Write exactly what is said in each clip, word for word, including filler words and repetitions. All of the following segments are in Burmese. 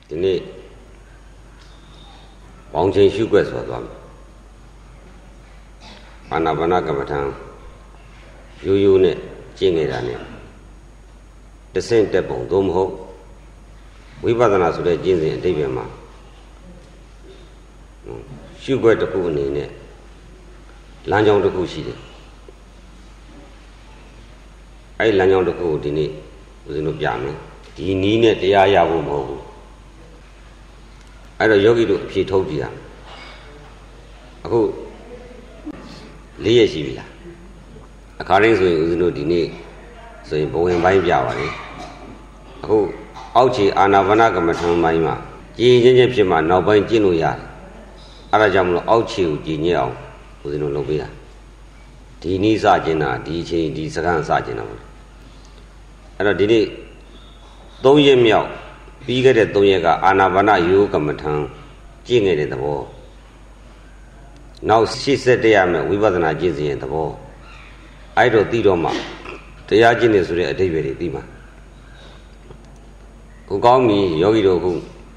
ဒီနေ့ပေါင်းချင်းရှုွက်ဆိုသွားမယ်အာနာပါနကမ္မထံရိုးရိုးနဲ့ကျင့်နေတာနဲ့တဆင့်တက်ပုံသို့မဟုတ်ဝိပဿနာဆိုတဲ့ကျင့်စဉ်အတိတ်ပဲမှာရှုွက်တစ်ခုအနေနဲ့လမ်းကြောင်းတစ်ခုရှိတယ်အဲ့လမ်းကြောင်းတစ်ခုကိုဒီနေ့ဦးဇင်းတို့ပြမယ်ဒီနီးနဲ့တရားရဖို့မဟုတ်ဘူးအဲ့တော့ယောဂီတို့အဖြေထုတ်ကြည့်ရမယ်အခုလေးရက်ရှိပြီလားအခါတိုင်းဆိုရင်ဦးဇင်းတို့ဒီနေ့ဆိုရင်ဘဝင်ပိုင်းပြပါလေအခုအောက်ခြေအာနာပါနကမ္မထံပိုင်းမှာကြည်ချင်းချင်းဖြစ်မှနောက်ပိုင်းကျင့်လို့ရတယ်အဲ့ဒါကြောင့်မလို့အောက်ခြေကိုကြည်ညက်အောင်ဦးဇင်းတို့လုပ်ပေးတာဒီနည်းစကျင်တာဒီအချိန်ဒီစကားစကျင်တာပေါ့အဲ့တော့ဒီနေ့သုံးရက်မြောက်ပြီးခဲ့တဲ့သုံးရက်ကအာနာပါနယောဂကမ္မထံကျင့်ခဲ့တဲ့သဘောနောက်ရှေ့ဆက်တရားမဲ့ဝိပဿနာကျင့်စဉ်ရဲ့သဘောအဲ့တော့သိတော့မှတရားကျင့်နေဆိုတဲ့အဓိပ္ပာယ်တွေသိမှာကိုကောင်းပြီယောဂီတို့ခု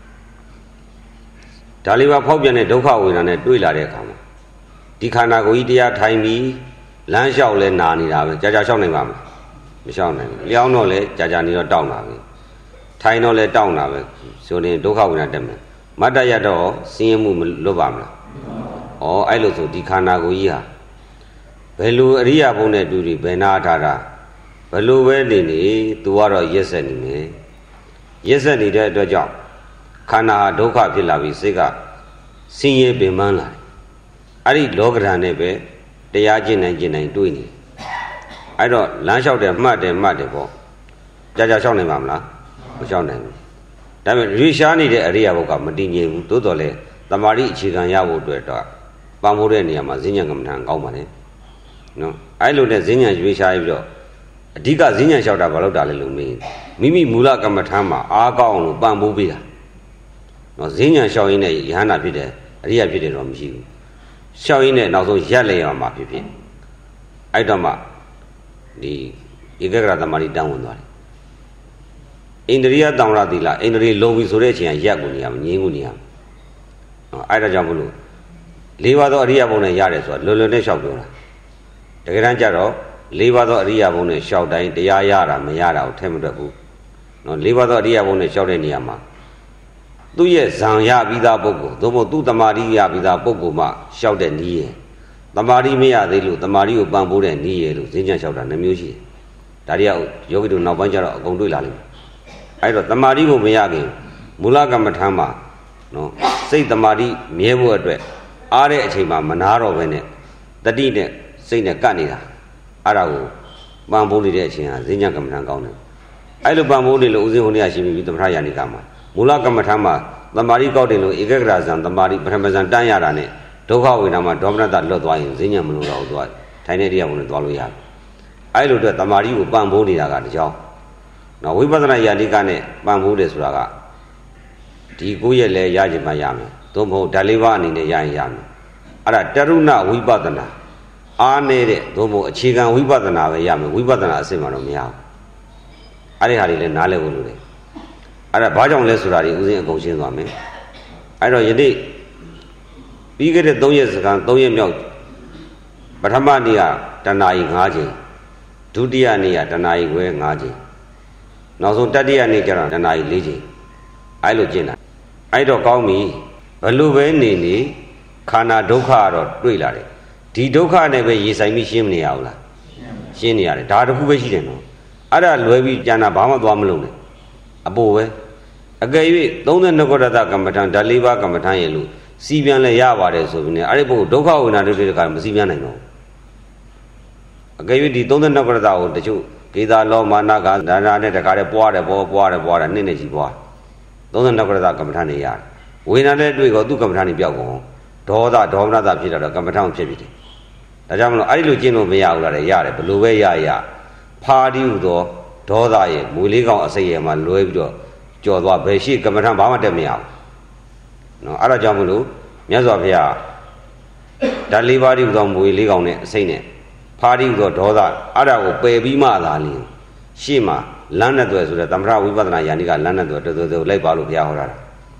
ဒါလေးပါဖောက်ပြန်တဲ့ဒုက္ခဝေဒနာနဲ့တွေ့လာတဲ့အခါမှာဒီခန္ဓာကိုယ်ကြီးတရားထိုင်ပြီးလမ်းလျှောက်လဲနာနေတာပဲကြာကြာလျှောက်နိုင်ပါမလားမလျှောက်နိုင်ဘူးလျောင်းတော့လဲကြာကြာနေတော့တောင်းတာပဲထိုင်တော့လဲတောင်းတာပဲဆိုရင်ဒုက္ခဝေဒနာတက်မယ်မတ္တရတော့ဆင်းရဲမှုမလွတ်ပါမလားဩအဲ့လိုဆိုဒီခန္ဓာကိုယ်ကြီးဟာဘယ်လိုအရိယာဘုံနဲ့တူတူဘယ်နာထားတာဘယ်လိုပဲနေနေသူကတော့ရက်ဆက်နေမယ်ရက်ဆက်နေတဲ့အတွက်ကြောင့်ခန္ဓာဟာဒုက္ခဖြစ်လာပြီးစိတ်ကဆင်းရဲပင်ပန်းလာတယ်အဲ့ဒီလောကဓာတ်နဲ့ပဲတရားကျင့်နိုင်ကျင့်နိုင်တွေးနေအဲ့တော့လမ်းလျှောက်တယ်မှတ်တယ်မှတ်တယ်ပေါ့ကြာကြာလျှောက်နိုင်ပါမလားမလျှောက်နိုင်ဘူးဒါပေမဲ့ရွေရှားနေတဲ့အရိယာဘုတ်ကမတည်ငြိမ်ဘူးသို့တော်လဲတမာတိအခြေခံရဖို့အတွက်တော့ပံ့ပိုးတဲ့နေရာမှာဈဉ္ဉံကမ္မထံကောင်းပါလေနော်အဲ့လိုနဲ့ဈဉ္ဉံရွေရှားပြီးတော့အဓိကဈဉ္ဉံလျှောက်တာဘာလို့တာလဲလို့မေးမိမိမူလကမ္မထံမှာအားကောင်းအောင်လို့ပံ့ပိုးပေးတာနော်ဈဉ္ဉံလျှောက်ရင်းနဲ့ယဟနာဖြစ်တယ်အရိယာဖြစ်တယ်တော့မရှိဘူးလျှောက်ရင်းနဲ့နောက်ဆုံးရက်လေရမှာဖြစ်ဖြစ်အဲ့တော့မှဒီဧကဂရသမารိတန်းဝင်သွားတယ်အိန္ဒြိယတောင်ရသီလအိန္ဒြေလုံပြီဆိုတဲ့အချိန်ကရက်ကိုနေရမှာငြင်းကိုနေရမှာအဲ့ဒါကြောင့်မလို့လေးပါးသောအရိယာဘုံနဲ့ရတယ်ဆိုတာလွယ်လွယ်နဲ့လျှောက်ပြောတာတကယ်တမ်းကျတော့လေးပါးသောအရိယာဘုံနဲ့လျှောက်တိုင်းတရားရတာမရတာကိုထဲမတွက်ဘူးနော်လေးပါးသောအရိယာဘုံနဲ့လျှောက်တဲ့နေရာမှာသူ့ရဲ့ဇံရပြီးသားပုဂ္ဂိုလ်သို့မဟုတ်သူ့တမာတိရပြီးသားပုဂ္ဂိုလ်မှလျှောက်တဲ့နည်းရယ်တမာတိမရသေးလို့တမာတိကိုပံ့ပိုးတဲ့နည်းရယ်လို့ဈဉ္ဉံလျှောက်တာနှမျိုးရှိတယ်ဒါတွေကယောဂီတို့နောက်ပိုင်းကျတော့အကုန်တွေ့လာလိမ့်မယ်အဲ့တော့တမာတိကိုမရခင်မူလကမ္မထံမှာနော်စိတ်တမာတိမြဲဖို့အတွက်အားတဲ့အချိန်မှာမနာတော့ဘဲနဲ့တတိနဲ့စိတ်နဲ့ကပ်နေတာအဲ့ဒါကိုပံ့ပိုးနေတဲ့အချိန်ဟာဈဉ္ဉံကမ္မထံကောင်းတယ်အဲ့လိုပံ့ပိုးနေလို့ဥစဉ်ဟိုနေ့ရှိပြီသမထယာနိကမှာမူလကမ္မထံမှာတမာတိကောက်တယ်လို့ဧကဂရဇံတမာတိပထမဇံတန်းရတာနဲ့ဒုက္ခဝေဒနာမှာဒေါမနတလွတ်သွားရင်ဈဉ္ဉံမလို့တော့သွားထိုင်တဲ့တရားဝင်သွားလို့ရတယ်အဲ့လိုအတွက်တမာတိကိုပံ့ပိုးနေတာကတကြောင်နော်ဝိပဿနာယာနိကနဲ့ပံ့ပိုးတယ်ဆိုတာကဒီကိုယ့်ရဲ့လဲရခြင်းမှရမယ်သို့မဟုတ်ဓာတ်လေးပါးအနေနဲ့ရရင်ရမယ်အဲ့ဒါတရုဏဝိပဿနာအားနေတဲ့သို့မဟုတ်အခြေခံဝိပဿနာပဲရမယ်ဝိပဿနာအစစ်မှတော့မရဘူးအဲ့ဒီဟာတွေလည်းနားလည်ဖို့လိုတယ်အဲ့ဒါဘာကြောင့်လဲဆိုတာဒီဥစဉ်အကုန်ရှင်းသွားမယ်အဲ့တော့ယနေ့ပြီးခဲ့တဲ့သုံးရက်စကန်သုံးရက်မြောက်ပထမနေ့ကတဏှာကြီး၅ချိန်ဒုတိယနေ့ကတဏှာကြီးခွဲ၅ချိန်နောက်ဆုံးတတိယနေ့ကျတော့တဏှာကြီး၄ချိန်အဲ့လိုကျင့်တာအဲ့တော့ကောင်းပြီဘလို့ပဲနေနေခန္ဓာဒုက္ခကတော့တွေ့လာတယ်ဒီဒုက္ခနဲ့ပဲရေဆိုင်ပြီးရှင်းမနေရဘူးလားရှင်းနေရတယ်ဒါတခုပဲရှိတယ်နော်အဲ့ဒါလွယ်ပြီးကျန်တာဘာမှသွားမလုပ်နဲ့အပိုပဲအကယ်၍သုံး၂ခုရတကမ္မထံဓာတ်လေးပါးကမ္မထံရဲ့လို့စီးပြန်လဲရပါတယ်ဆိုပြီးနေအဲ့ဒီပုဂ္ဂိုလ်ဒုက္ခဝေဒနာတွေတခါမစီးပြန်နိုင်တော့အကယ်၍ဒီသုံး၂ခုရတကိုတချို့ကေသာလောမာနကဒါနာနဲ့တခါတည်းပွားတယ်ပေါ်ပွားတယ်ပွားတယ်နှစ်နှစ်ချီပွားသုံး၂ခုရတကမ္မထံနေရတယ်ဝေဒနာနဲ့တွေ့ကောသူကမ္မထံနေပြောက်ကုန်ဒေါသဒေါမနတဖြစ်တော့ကမ္မထံဖြစ်ပြီတယ်ဒါကြောင့်မလို့အဲ့ဒီလိုကျင့်လို့မရဘူးလားလေရတယ်ဘယ်လိုပဲရရဖာတိဟုသောဒေါသရဲ့မွေလေးကောင်အစိတ်ရဲ့မှာလွဲပြီးတော့ကြော်သွားဘယ်ရှိကမ္မထံဘာမှတက်မရဘူးနော်အဲ့ဒါကြောင့်မလို့မြတ်စွာဘုရားဓာတ်လေးပါးတိဟုသောမွေလေးကောင်နဲ့အစိတ်နဲ့ဖာတိဟုသောဒေါသအဲ့ဒါကိုပယ်ပြီးမှသာလင်းရှေ့မှာလမ်းနဲ့တွေ့ဆိုတဲ့သမထဝိပဿနာယာနိကလမ်းနဲ့တွေ့တော်တော်လိုက်ပါလို့ဘုရားဟောတာ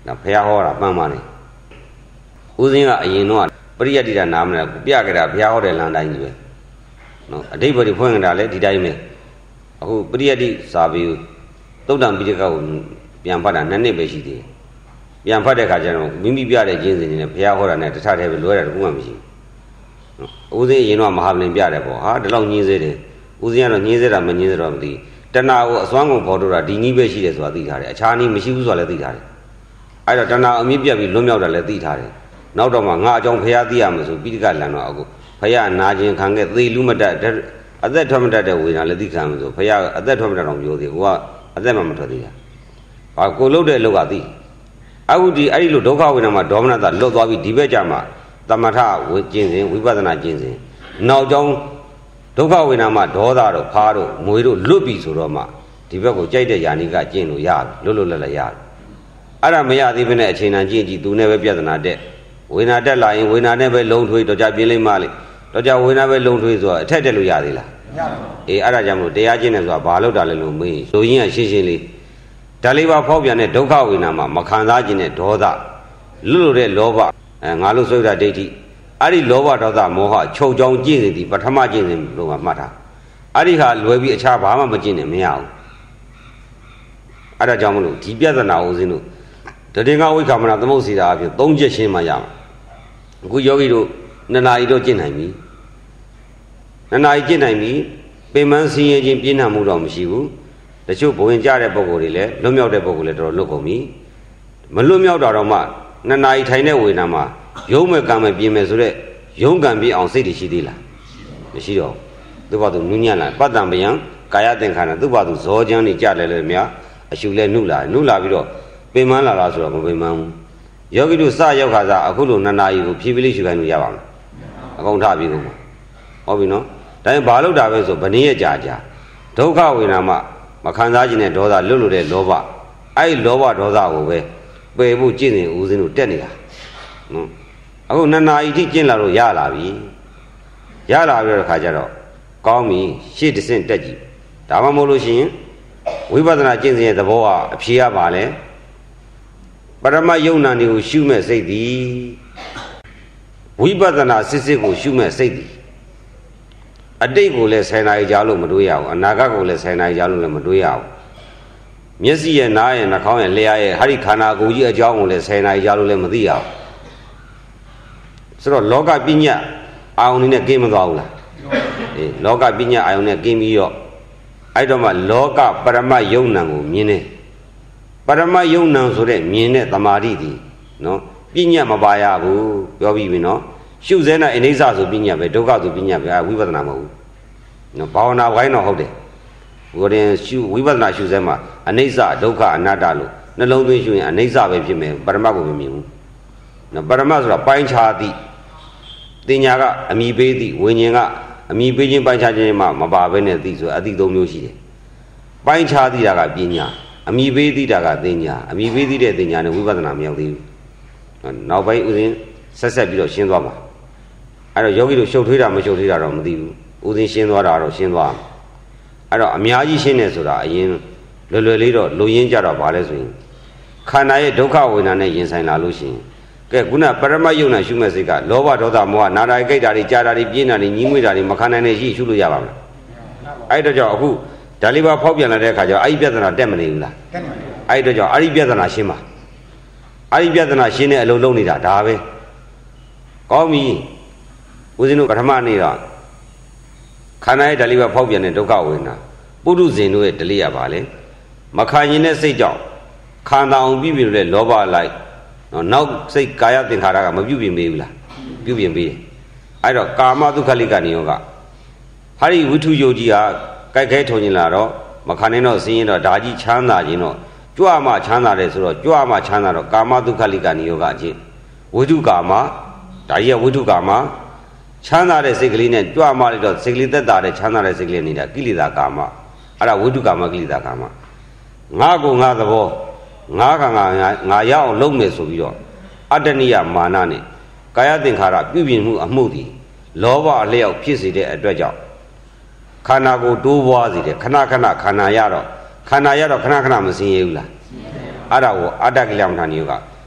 ဖះဟောတာမှန်ပါလေဦးစင်းကအရင်တော့ပရိယတ္တိတာနာမနဲ့ပြကြတာဖះဟောတဲ့လမ်းတိုင်းကြီးပဲနော်အတိတ်ဘယ်ဖွင့်ကြတာလဲဒီတိုင်းပဲအခုပရိယတ္တိစာပေကိုသုတ်တံပိဋကကိုပြန်ဖတ်တာနှစ်နှစ်ပဲရှိသေးတယ်ပြန်ဖတ်တဲ့ခါကျတော့မိမိပြတဲ့ကျင့်စဉ်တွေနဲ့ဖះဟောတာနဲ့တခြားတည်းပဲလွဲတာတခုမှမရှိဘူးဦးစင်းအရင်တော့မဟာပလင်ပြတယ်ပေါ့ဟာဒီလောက်ညင်းစေတယ်ဦးစင်းကတော့ညင်းစေတာမညင်းစေတော့မသိတဏှာကိုအစွမ်းကုန်ပေါ်တော့တာဒီနည်းပဲရှိတယ်ဆိုတာသိထားတယ်အခြားနည်းမရှိဘူးဆိုတာလည်းသိထားတယ်အဲ့တော့တဏှာအမြင့်ပြတ်ပြီးလွတ်မြောက်တာလည်းသိထားတယ်နောက်တော့မှငါအကြောင်းဖះသိရမှာဆိုပိဋကလန်တော့အခုဖះနာခြင်းခံခဲ့သေလူမတတ်အသက်ထွက်မတတ်တဲ့ဝေဒနာလည်းသိခံမှာဆိုဖះအသက်ထွက်မတတ်တော့ပြောသေးကိုကအသက်မှမထွက်သေးတာဘာကိုလှုပ်တဲ့လောက်ကသိအခုဒီအဲ့ဒီလိုဒုက္ခဝေဒနာမှာဒေါမနတာလွတ်သွားပြီးဒီဘက်ကျမှသမထဝိကျင့်စဉ်ဝိပဿနာကျင့်စဉ်နောက်ကြောင်းဒုက္ခဝေဒနာမှာဒေါသတို့ဖားတို့မွေတို့လွတ်ပြီဆိုတော့မှဒီဘက်ကိုကြိုက်တဲ့ယာနိကကျင့်လို့ရတယ်လွတ်လွတ်လပ်လပ်ရတယ်အဲ့ဒါမရသေးဘဲနဲ့အချိန်တန်ကျင့်ကြည့်သူနဲ့ပဲပြဿနာတက်ဝေဒနာတက်လာရင်ဝေဒနာနဲ့ပဲလုံထွေးတော့ကြပြင်းလိမ့်မလေတော့ကြဝေဒနာပဲလုံထွေးဆိုတော့အထက်တက်လို့ရသေးလားမရပါဘူးအေးအဲ့ဒါကြောင့်မလို့တရားကျင့်တယ်ဆိုတာဘာလို့တာလဲလို့မေးဆိုရင်ကရှင်းရှင်းလေးဒါလေးပါဖောက်ပြန်တဲ့ဒုက္ခဝေဒနာမှာမခံစားခြင်းနဲ့ဒေါသလွတ်လွတ်တဲ့လောဘအဲငါလို့ဆိုရတဲ့ဒိဋ္ဌိအဲ့ဒီလောဘဒေါသမောဟချုပ်ချောင်းကျင့်စဉ်ဒီပထမကျင့်စဉ်လို့မှမှတ်ထားအဲ့ဒီဟာလွယ်ပြီးအခြားဘာမှမကျင့်နဲ့မရဘူးအဲ့ဒါကြောင့်မလို့ဒီပြဿနာဦးစင်းတို့တတိယဝိက္ခမနာသမုတ်စီတာအဖြစ်သုံးချက်ရှင်းမှရမှာအခုယောဂီတို့နှစ်နာရီတော့ကျင့်နိုင်ပြီနှစ်နာရီကျင့်နိုင်ပြီပင်မဆင်းရဲခြင်းပြင်းထန်မှုတော့မရှိဘူးတချို့ဘဝင်ကြတဲ့ပုံကိုယ်တွေလည်းလွတ်မြောက်တဲ့ပုံကိုယ်လည်းတော်တော်လွတ်ကုန်ပြီမလွတ်မြောက်တာတော့မှနှစ်နာရီထိုင်တဲ့ဝေဒနာမှာရုံးမဲ့ကံမဲ့ပြင်းမဲ့ဆိုတော့ရုံးကံပြင်းအောင်စိတ်တွေရှိသေးလားမရှိတော့သူ့ဘာသူနူးညံ့လာပတ္တံပယံကာယသင်္ခါရသူ့ဘာသူဇောချမ်းနေကြတယ်လေမြာအရှုလဲနှုလာနှုလာပြီးတော့ပင်မလာလားဆိုတော့မပင်မဘူးယောဂီတို့စရောက်ခါစားအခုလိုနှစ်နာရီကိုဖြည်းဖြည်းလေးရှုခိုင်းလို့ရပါမလားအကုန်ထပြီးကုန်ဟုတ်ပြီနော်ဒါရင်ဘာလို့တာပဲဆိုဗနည်းရဲ့ကြာကြာဒုက္ခဝေဒနာမှာမခံစားခြင်းနဲ့ဒေါသလွတ်လွတ်တဲ့လောဘအဲ့ဒီလောဘဒေါသကိုပဲပယ်ဖို့ကျင့်နေဦးစင်းတို့တက်နေတာနော်အခုနှစ်နာရီထိကျင့်လာလို့ရလာပြီရလာပြီးတော့ခါကျတော့ကောင်းပြီရှေ့တစ်ဆင့်တက်ကြည့်ဒါမှမဟုတ်လို့ရှိရင်ဝိပဿနာကျင့်စဉ်ရဲ့သဘောကအဖြေရပါလေပရမယုံနာတွေကိုရှုမဲ့စိတ်သည်ဝိပဿနာစစ်စစ်ကိုရှုမဲ့စိတ်သည်အတိတ်ကိုလည်းဆယ်နာရီကြာလို့မတွေးရဘူးအနာဂတ်ကိုလည်းဆယ်နာရီကြာလို့လည်းမတွေးရဘူးမျက်စိရဲ့နားရဲ့နှာခေါင်းရဲ့လျှာရဲ့ဟာဒီခန္ဓာကိုယ်ကြီးအကြောင်းကိုလည်းဆယ်နာရီကြာလို့လည်းမသိရဘူးဆိုတော့လောကပညာအာယုန်နဲ့ကင်းမသွားဘူးလားအေးလောကပညာအာယုန်နဲ့ကင်းပြီးတော့အဲ့တော့မှလောကပရမယုံနံကိုမြင်တယ်ပရမယုံနံဆိုတဲ့မြင်တဲ့သမာဓိဒီနော်ပညာမပါရဘူးပြောပြီးပြီနော်ရှုစဲနာအိဋ္ဌိဆိုပညာပဲဒုက္ခဆိုပညာပဲဝိပဿနာမဟုတ်ဘူးနော်ဘာဝနာဝိုင်းတော့ဟုတ်တယ်ဘုရင်ရှုဝိပဿနာရှုစဲမှာအနိစ္စဒုက္ခအနတ္တလို့နှလုံးသွင်းရှုရင်အနိစ္စပဲဖြစ်မယ်ပရမတ်ကိုမမြင်ဘူးနော်ပရမတ်ဆိုတာပိုင်းခြားသည်တင်ညာကအမိပေးသည်ဝိညာဉ်ကအမိပေးခြင်းပိုင်းခြားခြင်းမှမပါဘဲနဲ့သိဆိုအတိသုံးမျိုးရှိတယ်ပိုင်းခြားသည်တာကပညာအမိပေးသည်တာကတင်ညာအမိပေးသည်တဲ့တင်ညာနဲ့ဝိပဿနာမရောက်သေးဘူးနောက်ပိုင်းဥစဉ်ဆက်ဆက်ပြီးတော့ရှင်းသွားမှာအဲ့တော့ယောဂီတို့ရှုပ်ထွေးတာမရှုပ်ထွေးတာတော့မသိဘူးဥစဉ်ရှင်းသွားတာတော့ရှင်းသွားမှာအဲ့တော့အများကြီးရှင်းနေဆိုတာအရင်လွယ်လွယ်လေးတော့လူရင်းကြတော့ဗာလဲဆိုရင်ခန္ဓာရဲ့ဒုက္ခဝေဒနာနဲ့ရင်ဆိုင်လာလို့ရှိရင်ကဲခုနပရမတ်ယုံနာရှုမဲ့စိတ်ကလောဘဒေါသမောဟနာတာကြိတ်တာတွေကြာတာတွေပြင်းတာတွေညီးမွေးတာတွေမခံနိုင်တဲ့ရှိရှုလို့ရပါမလားအဲ့တော့ကြောင့်အခုဒါလေးပါဖောက်ပြန်လာတဲ့အခါကျတော့အဲ့ဒီပြဿနာတက်မနေဘူးလားတက်ပါဘူးအဲ့တော့ကြောင့်အဲ့ဒီပြဿနာရှင်းပါအဲ့ဒီပြဿနာရှင်းတဲ့အလုံးလုံးနေတာဒါပဲကောင်းပြီဦးဇင်းတို့ပထမနေ့တော့ခန္ဓာရဲ့ဒါလေးပါဖောက်ပြန်တဲ့ဒုက္ခဝေဒနာပုထုဇဉ်တို့ရဲ့ဒလိရပါလေမခံရင်တဲ့စိတ်ကြောင့်ခံတာအောင်ပြီးပြီလို့လေလောဘလိုက်နော်နောက်စိတ်ကာယသင်္ခါရကမပြုတ်ပြင်ပေးဘူးလားပြုတ်ပြင်ပေးတယ်အဲ့တော့ကာမဒုက္ခလိကနိယောကဟာဒီဝိထုယုတ်ကြီးဟာကြိုက်ခဲထုံကျင်လာတော့မခံနိုင်တော့စင်းရင်တော့ဒါကြီးချမ်းသာခြင်းတော့ကြွမှချမ်းသာတယ်ဆိုတော့ကြွမှချမ်းသာတော့ကာမဒုက္ခလိကနိယောကအချင်းဝိထုကာမဒါကြီးကဝိထုကာမချမ်းသာတဲ့စိတ်ကလေးနဲ့ကြွမှလိုက်တော့စိတ်ကလေးသက်သာတဲ့ချမ်းသာတဲ့စိတ်ကလေးနေတာကိလေသာကာမအဲ့ဒါဝိထုကာမကိလေသာကာမငါကိုငါသဘောငါးခါငါငါရအောင်လုပ်မယ်ဆိုပြီးတော့အတ္တနိယမာနနဲ့ကာယသင်္ခါရပြုပြင်မှုအမှုသည်လောဘအလျောက်ဖြစ်စေတဲ့အတွက်ကြောင့်ခန္ဓာကိုယ်တိုးပွားစေတယ်ခဏခဏခန္ဓာရတော့ခန္ဓာရတော့ခဏခဏမစင်ရဘူးလားအဲ့ဒါကိုအတ္တကိလမထာနိယောက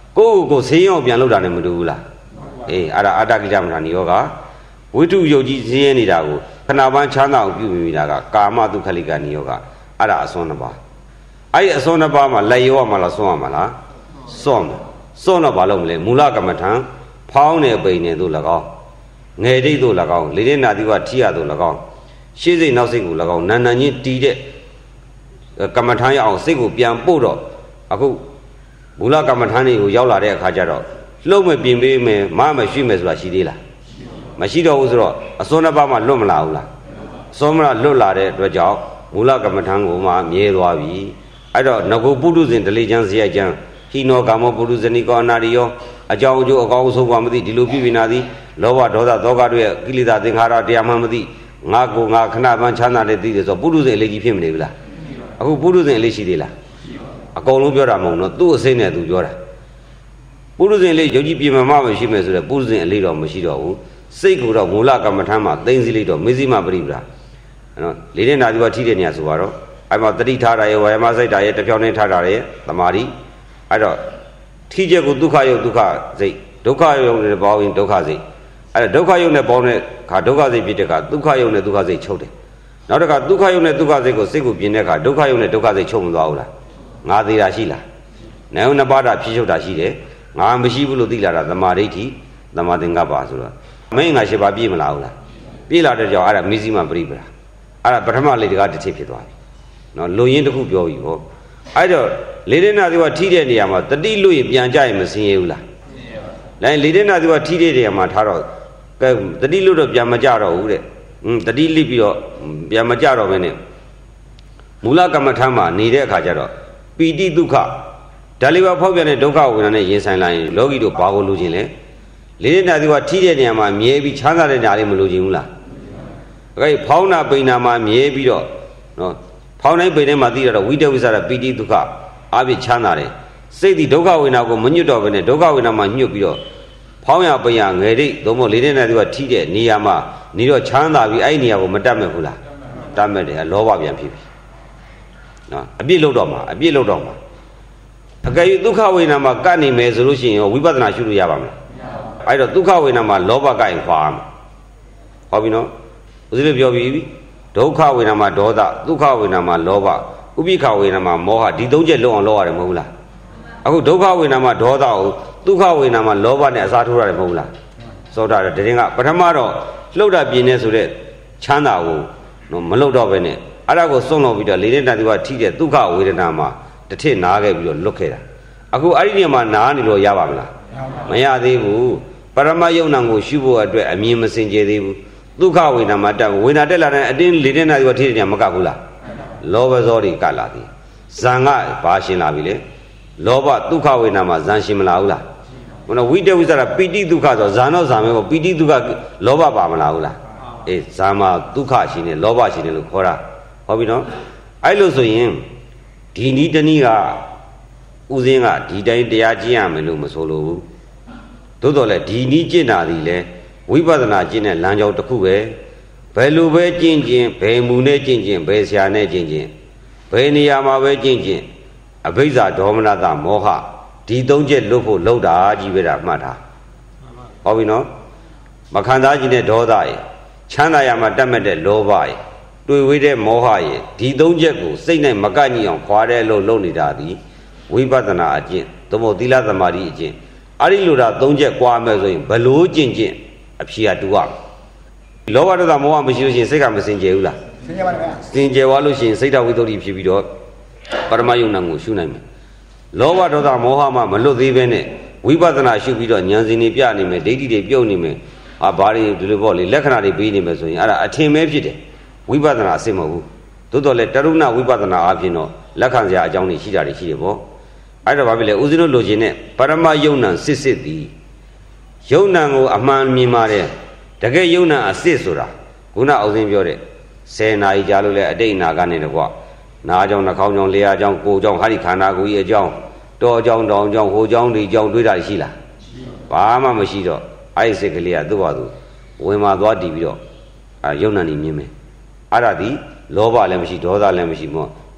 ကိုကိုဆေးရောပြန်လောက်တာနဲ့မတူဘူးလားအေးအဲ့ဒါအတ္တကိလမထာနိယောဂဝိတုယုတ်ကြီးစင်းရဲနေတာကိုခဏပန်းချမ်းသာအောင်ပြုမိတာကကာမဒုက္ခလိကနိယောဂအဲ့ဒါအစွန်းနှစ်ပါးအဲ့ဒီအစွန်းနှစ်ပါးမှာလက်ရောမှာလားစွန်းရမှာလားစွန်းမှာစွန်းတော့ဘာလို့မလဲမူလကမ္မထံဖောင်းနေပိန်နေတို့၎င်းငယ်တိတ်တို့၎င်းလေတဲ့နာတိဝထိရတို့၎င်းရှေ့စိတ်နောက်စိတ်ကို၎င်းနန္နန်ချင်းတီးတဲ့ကမ္မထံရအောင်စိတ်ကိုပြန်ပို့တော့အခုမူလကမ္မထံတွေကိုရောက်လာတဲ့အခါကျတော့လှုပ်မပြင်ပေးမယ်မမရှိမယ်ဆိုတာရှိသေးလားမရှိတော့ဘူးဆိုတော့အစွန်းနှစ်ပါးမှလွတ်မလာဘူးလားအစွန်းမလားလွတ်လာတဲ့အတွက်ကြောင့်မူလကမ္မထံကိုမှမြဲသွားပြီအဲ့တော့ငကုပုထုဇဉ်ဒလိချမ်းဇယချမ်းဟိနောကာမောပုထုဇနိကောအနာရိယောအကြောင်းအကျိုးအကောင်းဆုံးပါမသိဒီလိုပြည်နာသည်လောဘဒေါသသောကတို့ရဲ့ကိလေသာသင်္ခါရတရားမှမသိငါကိုငါခဏပန်းချမ်းသာတဲ့သိတယ်ဆိုပုထုဇဉ်အလေးကြီးဖြစ်မနေဘူးလားအခုပုထုဇဉ်အလေးရှိသေးလားအကုန်လုံးပြောတာမဟုတ်တော့သူ့အစိမ့်နဲ့သူပြောတာပုထုဇဉ်လေးယုံကြည်ပြေမမမရှိမယ်ဆိုတော့ပုထုဇဉ်အလေးတော့မရှိတော့ဘူးစိတ်ကိုတော့မူလကမ္မထမ်းမှာသိသိလိုက်တော့မေဇိမပရိပဒါနော်လေးတဲ့နာဒီဝထိတဲ့နေရာဆိုတော့အဲ့မှာတတိထားတာရဲ့ဝါယမစိတ်တာရဲ့တဖြောင်းနဲ့ထားတာရဲ့သမာဓိအဲ့တော့ထိချက်ကိုဒုက္ခယုတ်ဒုက္ခစိတ်ဒုက္ခယုတ်နဲ့ပေါင်းရင်ဒုက္ခစိတ်အဲ့ဒါဒုက္ခယုတ်နဲ့ပေါင်းတဲ့ခါဒုက္ခစိတ်ဖြစ်တဲ့ခါဒုက္ခယုတ်နဲ့ဒုက္ခစိတ်ချုပ်တယ်နောက်တစ်ခါဒုက္ခယုတ်နဲ့ဒုက္ခစိတ်ကိုစိတ်ကိုပြင်တဲ့ခါဒုက္ခယုတ်နဲ့ဒုက္ခစိတ်ချုပ်မသွားဘူးလားငါသေးတာရှိလားနေုံနှစ်ပါးတာဖြစ်ချုပ်တာရှိတယ်ငါမရှိဘူးလို့သိလာတာသမာဓိဋ္ဌိသမာသင်္ကပ္ပဆိုတော့မင်းငါရှိပါပြည့်မလားဟုတ်လားပြည့်လာတဲ့ကြောင့်အဲ့ဒါမေဇိမပရိပဒါအဲ့ဒါပထမလေတကားတစ်ချက်ဖြစ်သွားပြီနော်လူရင်းတစ်ခုပြောပြီဟောအဲ့တော့လေဒိနာသီဝထိတဲ့နေရာမှာတတိလို့ရင်ပြန်ကြရင်မစင်ရဘူးလားလဲလေဒိနာသီဝထိတဲ့နေရာမှာထားတော့ကဲတတိလို့တော့ပြန်မကြတော့ဘူးတဲ့ဟွန်းတတိလိပြီးတော့ပြန်မကြတော့ဘဲနဲ့မူလကမ္မထမ်းမှာနေတဲ့အခါကျတော့ပီတိဒုက္ခဒါလေးပါဖောက်ပြန်တဲ့ဒုက္ခဝေဒနာနဲ့ရင်ဆိုင်လာရင်လောကီတို့ဘာကိုလိုချင်လဲလေဒိနာသီဝထိတဲ့နေရာမှာမြဲပြီးချမ်းသာတဲ့နေရာလေးမလိုချင်ဘူးလားအဲ့ဖောင်းနာပိန်နာမှာမြဲပြီးတော့နော်ဖောင်းတိုင်းပိန်တိုင်းမှာသိရတော့ဝိတဝိသရပီတိဒုက္ခအပြည့်ချမ်းသာတယ်စိတ်ဒီဒုက္ခဝေဒနာကိုမညွတ်တော့ဘဲနဲ့ဒုက္ခဝေဒနာမှာညွတ်ပြီးတော့ဖောင်းရပိန်ရငယ်တိတ်သို့မဟုတ်လေတဲ့နေရာကထိတဲ့နေရာမှာနေတော့ချမ်းသာပြီးအဲ့ဒီနေရာကိုမတတ်မဲ့ဘူးလားတတ်မဲ့တယ်လောဘပြန်ဖြစ်ပြီနော်အပြည့်လောက်တော့မှာအပြည့်လောက်တော့မှာအကယ်၍ဒုက္ခဝေဒနာမှာကပ်နေမယ်ဆိုလို့ရှိရင်ဝိပဿနာရှုလို့ရပါမလားအဲ့တော့ဒုက္ခဝေဒနာမှာလောဘကရင်ခွာရမှာဟောပြီနော်ဦးဇင်းတို့ပြောပြီးဒုက္ခဝေဒနာမှာဒေါသဒုက္ခဝေဒနာမှာလောဘဥပိ္ပခဝေဒနာမှာမောဟဒီသုံးချက်လုံးအောင်လုပ်ရတယ်မဟုတ်လားအခုဒုက္ခဝေဒနာမှာဒေါသကိုဒုက္ခဝေဒနာမှာလောဘနဲ့အစားထိုးရတယ်မဟုတ်လားစောတာတဲ့တင်းကပထမတော့လှုပ်တာပြင်းနေဆိုတဲ့ချမ်းသာကိုနော်မလှုပ်တော့ဘဲနဲ့အဲ့ဒါကိုစွန့်လို့ပြီးတော့လေတဲ့တန်သူကထိတဲ့ဒုက္ခဝေဒနာမှာတစ်ထစ်နားခဲ့ပြီးတော့လွတ်ခဲ့တာအခုအဲ့ဒီနေရာမှာနားနေလို့ရပါမလားမရသေးဘူးပရမယုံနာကိုရှုဖို့အတွက်အမြင်မစင်ကြယ်သေးဘူးဒုက္ခဝေဒနာမှာတက်ဝေဒနာတက်လာတဲ့အတင်းလေတဲ့နာဒီကထိတဲ့နေရာမကဘူးလားလောဘဇောတွေကလာသည်ဇံကဘာရှင်းလာပြီလေလောဘဒုက္ခဝေဒနာမှာဇံရှင်းမလာဘူးလားဘုရားဝိတဝိသရပိတိဒုက္ခဆိုဇံတော့ဇံပဲပေါ့ပိတိဒုက္ခလောဘပါမလားဘူးလားအေးဇံမှာဒုက္ခရှင်းတယ်လောဘရှင်းတယ်လို့ခေါ်တာဟုတ်ပြီနော်အဲ့လိုဆိုရင်ဒီနည်းတနည်းကဥစဉ်ကဒီတိုင်းတရားကျင့်ရမယ်လို့မဆိုလိုဘူးသို့တော်လည်းဒီနည်းကျင့်တာဒီလေဝိပဿနာကျင့်တဲ့လမ်းကြောင်းတစ်ခုပဲဘယ်လိုပဲကျင့်ကျင့်ဘယ်မူနဲ့ကျင့်ကျင့်ဘယ်ဆရာနဲ့ကျင့်ကျင့်ဘယ်နေရာမှာပဲကျင့်ကျင့်အဘိဇ္ဇာဒေါမနတမောဟဒီသုံးချက်လွတ်ဖို့လောက်တာကြီးပဲတာမှတ်ထားဟုတ်ပြီနော်မခံစားခြင်းတဲ့ဒေါသရဲ့ချမ်းသာရမှာတတ်မဲ့တဲ့လောဘရဲ့တွေ့ဝေးတဲ့မောဟရဲ့ဒီသုံးချက်ကိုစိတ်နဲ့မကန့်ညိအောင်ခွာတဲ့လို့လုပ်နေတာဒီဝိပဿနာအကျင့်သို့မဟုတ်သီလသမာဓိအကျင့်အဲ့ဒီလိုတာသုံးချက်ကွာမယ်ဆိုရင်ဘလို့ကျင့်ကျင့်အဖြေကတူရလောဘဒေါသမောဟမရှိလို့ရှိရင်စိတ်ကမစင်ကြယ်ဘူးလားစင်ကြယ်ပါဗျာစင်ကြယ်သွားလို့ရှိရင်စိတ်ဓာတ်ဝိတ္တုဖြစ်ပြီးတော့ပရမယုံနာကိုရှုနိုင်မယ်လောဘဒေါသမောဟမှမလွတ်သေးပဲနဲ့ဝိပဿနာရှုပြီးတော့ဉာဏ်စဉ်တွေပြနေမယ်ဒိဋ္ဌိတွေပြုတ်နေမယ်အာဘာတွေဒီလိုပေါ့လေလက္ခဏာတွေပေးနေမယ်ဆိုရင်အဲ့ဒါအထင်ပဲဖြစ်တယ်ဝိပဿနာအစစ်မဟုတ်ဘူးသို့တော်လည်းတရုဏဝိပဿနာအပြင်တော့လက်ခံစရာအကြောင်းတွေရှိတာတွေရှိတယ်ပေါ့အဲ့တော့ဘာဖြစ်လဲဦးဇင်းတို့လိုချင်တဲ့ပရမယုံနာစစ်စစ်သည်ယုံနာကိုအမှန်မြင်ပါတယ်တကယ်ယုံနာအစစ်ဆိုတာခုနအောင်စင်းပြောတဲ့ဆယ်နာရီကြာလို့လဲအတိတ်နာကနေတကွနားကြောင့်နှာခေါင်းကြောင့်လျှာကြောင့်ကိုယ်ကြောင့်ဟာဒီခန္ဓာကိုယ်ကြီးအကြောင်းတောကြောင့်တောင်ကြောင့်ဟိုကြောင့်ဒီကြောင့်တွေးတာရှိလားဘာမှမရှိတော့အဲ့ဒီစိတ်ကလေးကသူ့ဘာသူဝင်มาသွားတည်ပြီးတော့အဲယုံနာနေမြင်မယ်အဲ့ဒါဒီလောဘလည်းမရှိဒေါသလည်းမရှိမော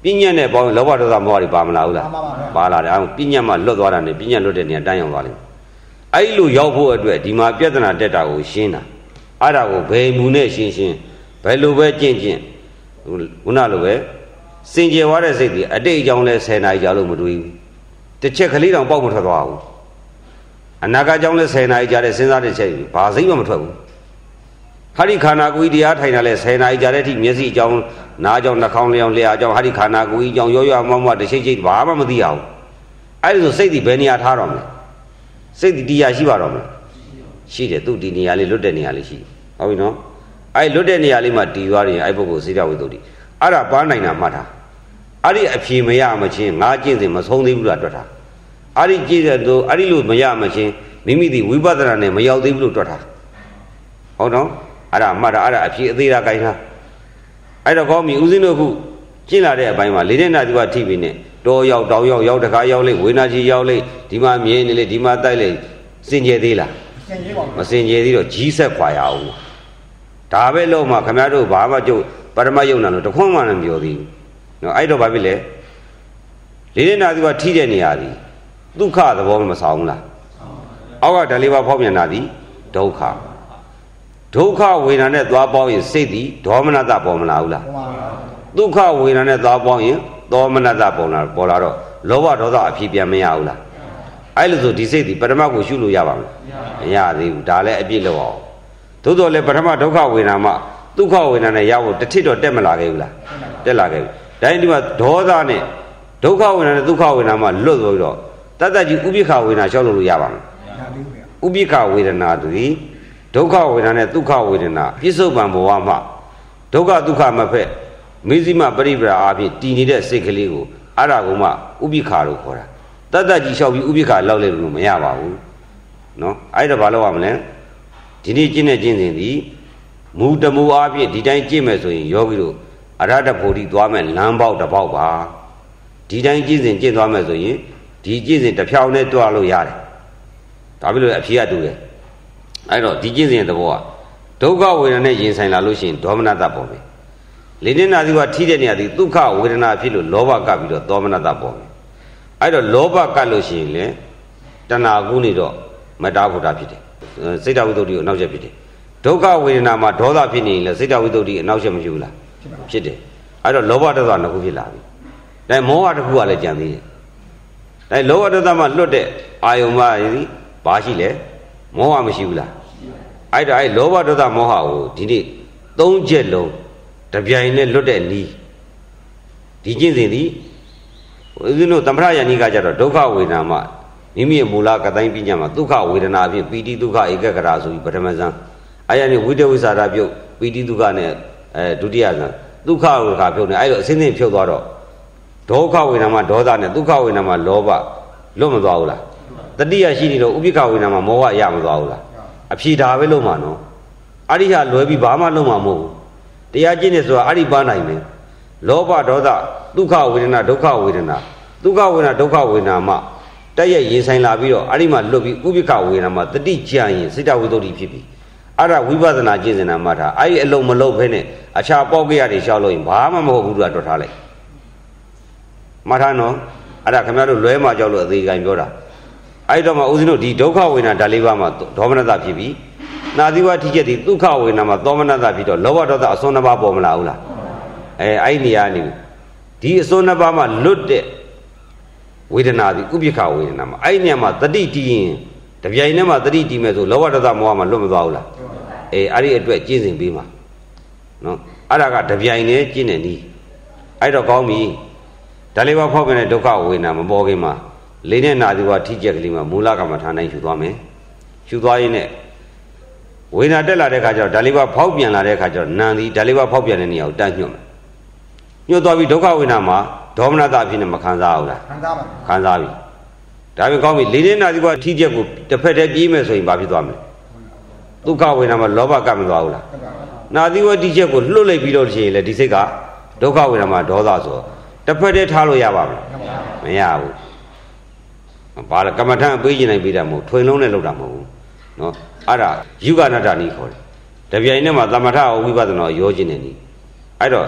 ပညာနဲ့ပေါင်းလောဘဒေါသမောဟတွေပါမလားဟုတ်လားပါလာတယ်အောင်ပညာမှလွတ်သွားတာနဲ့ပညာလွတ်တဲ့နေရာတန်းရောက်သွားလိမ့်မယ်အဲ့လိုရောက်ဖို့အတွက်ဒီမှာပြဿနာတက်တာကိုရှင်းတာအဲ့ဒါကိုဘယ်မူနဲ့ရှင်းရှင်းဘယ်လိုပဲကျင့်ကျင့်ခုနလိုပဲစင်ကြယ်သွားတဲ့စိတ်ကြီးအတိတ်အကြောင်းလဲဆယ်နာရီကြာလို့မတွေးဘူးတစ်ချက်ကလေးတောင်ပေါက်မထွက်သွားဘူးအနာဂတ်အကြောင်းလဲဆယ်နာရီကြာတဲ့စဉ်းစားတဲ့ချက်ကြီးဘာစိတ်မှမထွက်ဘူးဟာဒီခန္ဓာကိုယ်ကြီးတရားထိုင်တာလဲဆယ်နာရီကြာတဲ့အထိမျက်စိအကြောင်းနားအကြောင်းနှာခေါင်းလျောင်းလျှာအကြောင်းဟာဒီခန္ဓာကိုယ်ကြီးအကြောင်းရောရောမောမောတစ်ချိတ်ချိတ်ဘာမှမသိအောင်အဲ့ဒါဆိုစိတ်ကြီးဘယ်နေရာထားတော့မလဲစိတ်တရားရှိပါတော့မလားရှိတယ်သူဒီနေရာလေးလွတ်တဲ့နေရာလေးရှိဟုတ်ပြီနော်အဲ့လွတ်တဲ့နေရာလေးမှာတည်သွားရင်အဲ့ပုဂ္ဂိုလ်စိတ္တဝိတ္တုတိအဲ့ဒါပါနိုင်တာမှတ်တာအဲ့ဒီအဖြေမရမချင်းငါကျင့်စဉ်မဆုံးသေးဘူးလားတွက်တာအဲ့ဒီကျင့်တဲ့သူအဲ့ဒီလိုမရမချင်းမိမိဒီဝိပဿနာနဲ့မရောက်သေးဘူးလို့တွက်တာဟုတ်နော်အဲ့ဒါမှတ်တာအဲ့ဒါအဖြေအသေးတာကိုင်းတာအဲ့တော့ကောင်းပြီဦးဇင်းတို့ခုကျင့်လာတဲ့အပိုင်းမှာလေးတဲ့နာဒီကထိပြီနဲ့တော်ရောက်တောင်ရောက်ရောက်တခါရောက်လိမ့်ဝေနာကြီးရောက်လိမ့်ဒီမှာမြင်နေလေဒီမှာတိုက်လေစင်ကြယ်သေးလားမစင်ကြယ်သေးတော့ကြီးဆက်ခွာရအောင်ဒါပဲလို့မှခမရတို့ဘာမှကြုတ်ပရမယုံနာလို့တခွန်းမှလည်းမပြောသေးဘူးနော်အဲ့တော့ဘာဖြစ်လဲလေးတဲ့နာဒီကထိတဲ့နေရာဒီဒုက္ခသဘောမဆောင်ဘူးလားအောက်ကဓာလေးပါဖောက်ပြန်တာဒီဒုက္ခဒုက္ခဝေဒနာနဲ့သွားပေါင်းရင်စိတ်ဒီဒေါမနတပေါ်မလာဘူးလားဒုက္ခဝေဒနာနဲ့သွားပေါင်းရင်သောမနတပေါ်လာပေါ်လာတော့လောဘဒေါသအဖြစ်ပြန်မရဘူးလားအဲ့လိုဆိုဒီစိတ်ဒီပထမကိုရှုလို့ရပါမလားမရသေးဘူးဒါလည်းအပြည့်လောက်အောင်သို့တော်လည်းပထမဒုက္ခဝေဒနာမှဒုက္ခဝေဒနာနဲ့ရဖို့တစ်ထစ်တော့တက်မလာခဲ့ဘူးလားတက်လာခဲ့ပြီဒါရင်ဒီမှာဒေါသနဲ့ဒုက္ခဝေဒနာနဲ့ဒုက္ခဝေဒနာမှလွတ်သွားပြီးတော့တတ္တကြီးဥပိ္ပခဝေဒနာရှောက်လို့ရပါမလားဥပိ္ပခဝေဒနာသည်ဒုက္ခဝေဒနာနဲ့ဒုက္ခဝေဒနာပြစ္ဆုတ်ပံဘဝမှာဒုက္ခဒုက္ခမဖက်မေဇိမပရိပရာအဖြစ်တည်နေတဲ့စိတ်ကလေးကိုအဲ့ဒါကိုမှဥပိ္ပခလို့ခေါ်တာတတ္တကြီးလျှောက်ပြီးဥပိ္ပခလောက်လိုက်လို့မရပါဘူးနော်အဲ့ဒါဘာလို့ရမလဲဒီနေ့ကျင့်တဲ့ကျင့်စဉ်ဒီမူတမူအဖြစ်ဒီတိုင်းကျင့်မယ်ဆိုရင်ယောဂီတို့အရဟတဖို့ဒီသွားမယ်လမ်းပေါက်တစ်ပေါက်ပါဒီတိုင်းကျင့်စဉ်ကျင့်သွားမယ်ဆိုရင်ဒီကျင့်စဉ်တစ်ဖြောင်းနဲ့တွားလို့ရတယ်ဒါပြီလို့အဖြေကတူတယ်အဲ့တော့ဒီကျင့်စဉ်သဘောကဒုက္ခဝေဒနာနဲ့ရင်ဆိုင်လာလို့ရှိရင်ဒေါမနတပေါ်မယ်လေးနေနာစီကထိတဲ့နေရာဒီဒုက္ခဝေဒနာဖြစ်လို့လောဘကပ်ပြီးတော့ဒေါမနတပေါ်မယ်အဲ့တော့လောဘကပ်လို့ရှိရင်လေတဏှာကူးနေတော့မတားဖို့တာဖြစ်တယ်စိတ်တဝိတ္တုကိုအနောက်ချက်ဖြစ်တယ်ဒုက္ခဝေဒနာမှာဒေါသဖြစ်နေရင်လေစိတ်တဝိတ္တုအနောက်ချက်မဖြစ်ဘူးလားဖြစ်တယ်အဲ့တော့လောဘဒေါသနှစ်ခုဖြစ်လာပြီဒါမောဟတစ်ခုကလည်းကြံသေးတယ်ဒါလောဘဒေါသမှာလွတ်တဲ့အာယုံမကြီးဘာရှိလဲမောဟမရှိဘူးလားအဲ့ဒါအဲ့လောဘဒေါသမောဟကိုဒီနေ့သုံးချက်လုံးတပြိုင်နဲ့လွတ်တဲ့နီးဒီကျင့်စဉ်ဒီဦးဇင်းတို့သမထယဏီကကြတော့ဒုက္ခဝေဒနာမှာမိမိရဲ့မူလကတိုင်းပညာမှာဒုက္ခဝေဒနာအဖြစ်ပီတိဒုက္ခဧကဂရဆိုပြီးပထမဇန်အဲ့ရနေဝိတဝိသရာပြုတ်ပီတိဒုက္ခနဲ့အဲဒုတိယဇန်ဒုက္ခဝေဒနာပြုတ်နေအဲ့လိုအစင်းစင်းဖြုတ်သွားတော့ဒုက္ခဝေဒနာမှာဒေါသနဲ့ဒုက္ခဝေဒနာမှာလောဘလွတ်မသွားဘူးလားတတိယရှိနေတော့ဥပိ္ပခဝေဒနာမှာမောဟရမသွားဘူးလားအဖြေဒါပဲလုံးမှာနော်အရိယလွယ်ပြီးဘာမှလုံးမှာမဟုတ်ဘူးတရားကျင့်နေဆိုတာအရိပါနိုင်မယ်လောဘဒေါသဒုက္ခဝေဒနာဒုက္ခဝေဒနာဒုက္ခဝေဒနာဒုက္ခဝေဒနာမှာတက်ရဲ့ရင်ဆိုင်လာပြီးတော့အဲ့ဒီမှာလွတ်ပြီးဥပိ္ပခဝေဒနာမှာတတိကြံရင်စိတ္တဝိတ္တုဖြစ်ပြီအဲ့ဒါဝိပဿနာကျင့်စဉ်နာမှတ်ထားအဲ့ဒီအလုံးမလုံးဖဲနဲ့အခြားပေါက်ကြရတွေရှောက်လို့ရင်ဘာမှမဟုတ်ဘူးလို့တွက်ထားလိုက်မှတ်ထားနော်အဲ့ဒါခင်ဗျားတို့လွဲမှာကြောက်လို့အသေးကံပြောတာအဲ့တော့မှဦးဇင်းတို့ဒီဒုက္ခဝေဒနာဓာလေးပါးမှာဒေါမနတဖြစ်ပြီနာသီဝထိချက်ဒီဒုက္ခဝေဒနာမှာသောမနတဖြစ်တော့လောဘဒေါသအစွန်းနှစ်ပါးပေါ်မလာဘူးလားအဲအဲ့ဒီနေရာနေဒီအစွန်းနှစ်ပါးမှာလွတ်တဲ့ဝေဒနာဒီဥပိ္ပခဝေဒနာမှာအဲ့ဒီနေရာမှာတတိတည်ရင်တပြိုင်တည်းမှာတတိတည်မယ်ဆိုလောဘဒေါသမောဟမှာလွတ်မသွားဘူးလားအဲအဲ့ဒီအတွက်ကျင့်စဉ်ပေးမှာနော်အဲ့ဒါကတပြိုင်တည်းကျင့်နေနီးအဲ့တော့ကောင်းပြီဒါလေးပါဖောက်ပြန်တဲ့ဒုက္ခဝေဒနာမပေါ်ခင်မှာလေးနဲ့နာသီဝထိချက်ကလေးမှာမူလကမ္မထာနိုင်ရှုသွားမယ်ရှုသွားရင်လည်းဝေဒနာတက်လာတဲ့ခါကျတော့ဒါလေးပါဖောက်ပြန်လာတဲ့ခါကျတော့နာသည်ဒါလေးပါဖောက်ပြန်တဲ့နေရာကိုတန်းညွတ်မယ်ညွတ်သွားပြီးဒုက္ခဝေဒနာမှာဒေါမနတအဖြစ်နဲ့မခံစားဘူးလားခံစားပါခံစားပြီဒါပဲကောင်းပြီလေးနဲ့နာသီဝထိချက်ကိုတစ်ဖက်တည်းပြေးမယ်ဆိုရင်ဘာဖြစ်သွားမလဲဒုက္ခဝေဒနာမှာလောဘကပ်မသွားဘူးလားနာသီဝထိချက်ကိုလွတ်လိုက်ပြီးတော့ရှင်လေဒီစိတ်ကဒုက္ခဝေဒနာမှာဒေါသဆိုတစ်ဖက်တည်းထားလို့ရပါမလားမရဘူးဘာလဲကမ္မထံပေးခြင်းနိုင်ပေးတာမဟုတ်ထွင်လုံးနဲ့လောက်တာမဟုတ်ဘူးနော်အဲ့ဒါယုဂနာတနီခေါ်တယ်တပြိုင်နက်မှာသမထဝိပဿနာရောခြင်းနေနီအဲ့တော့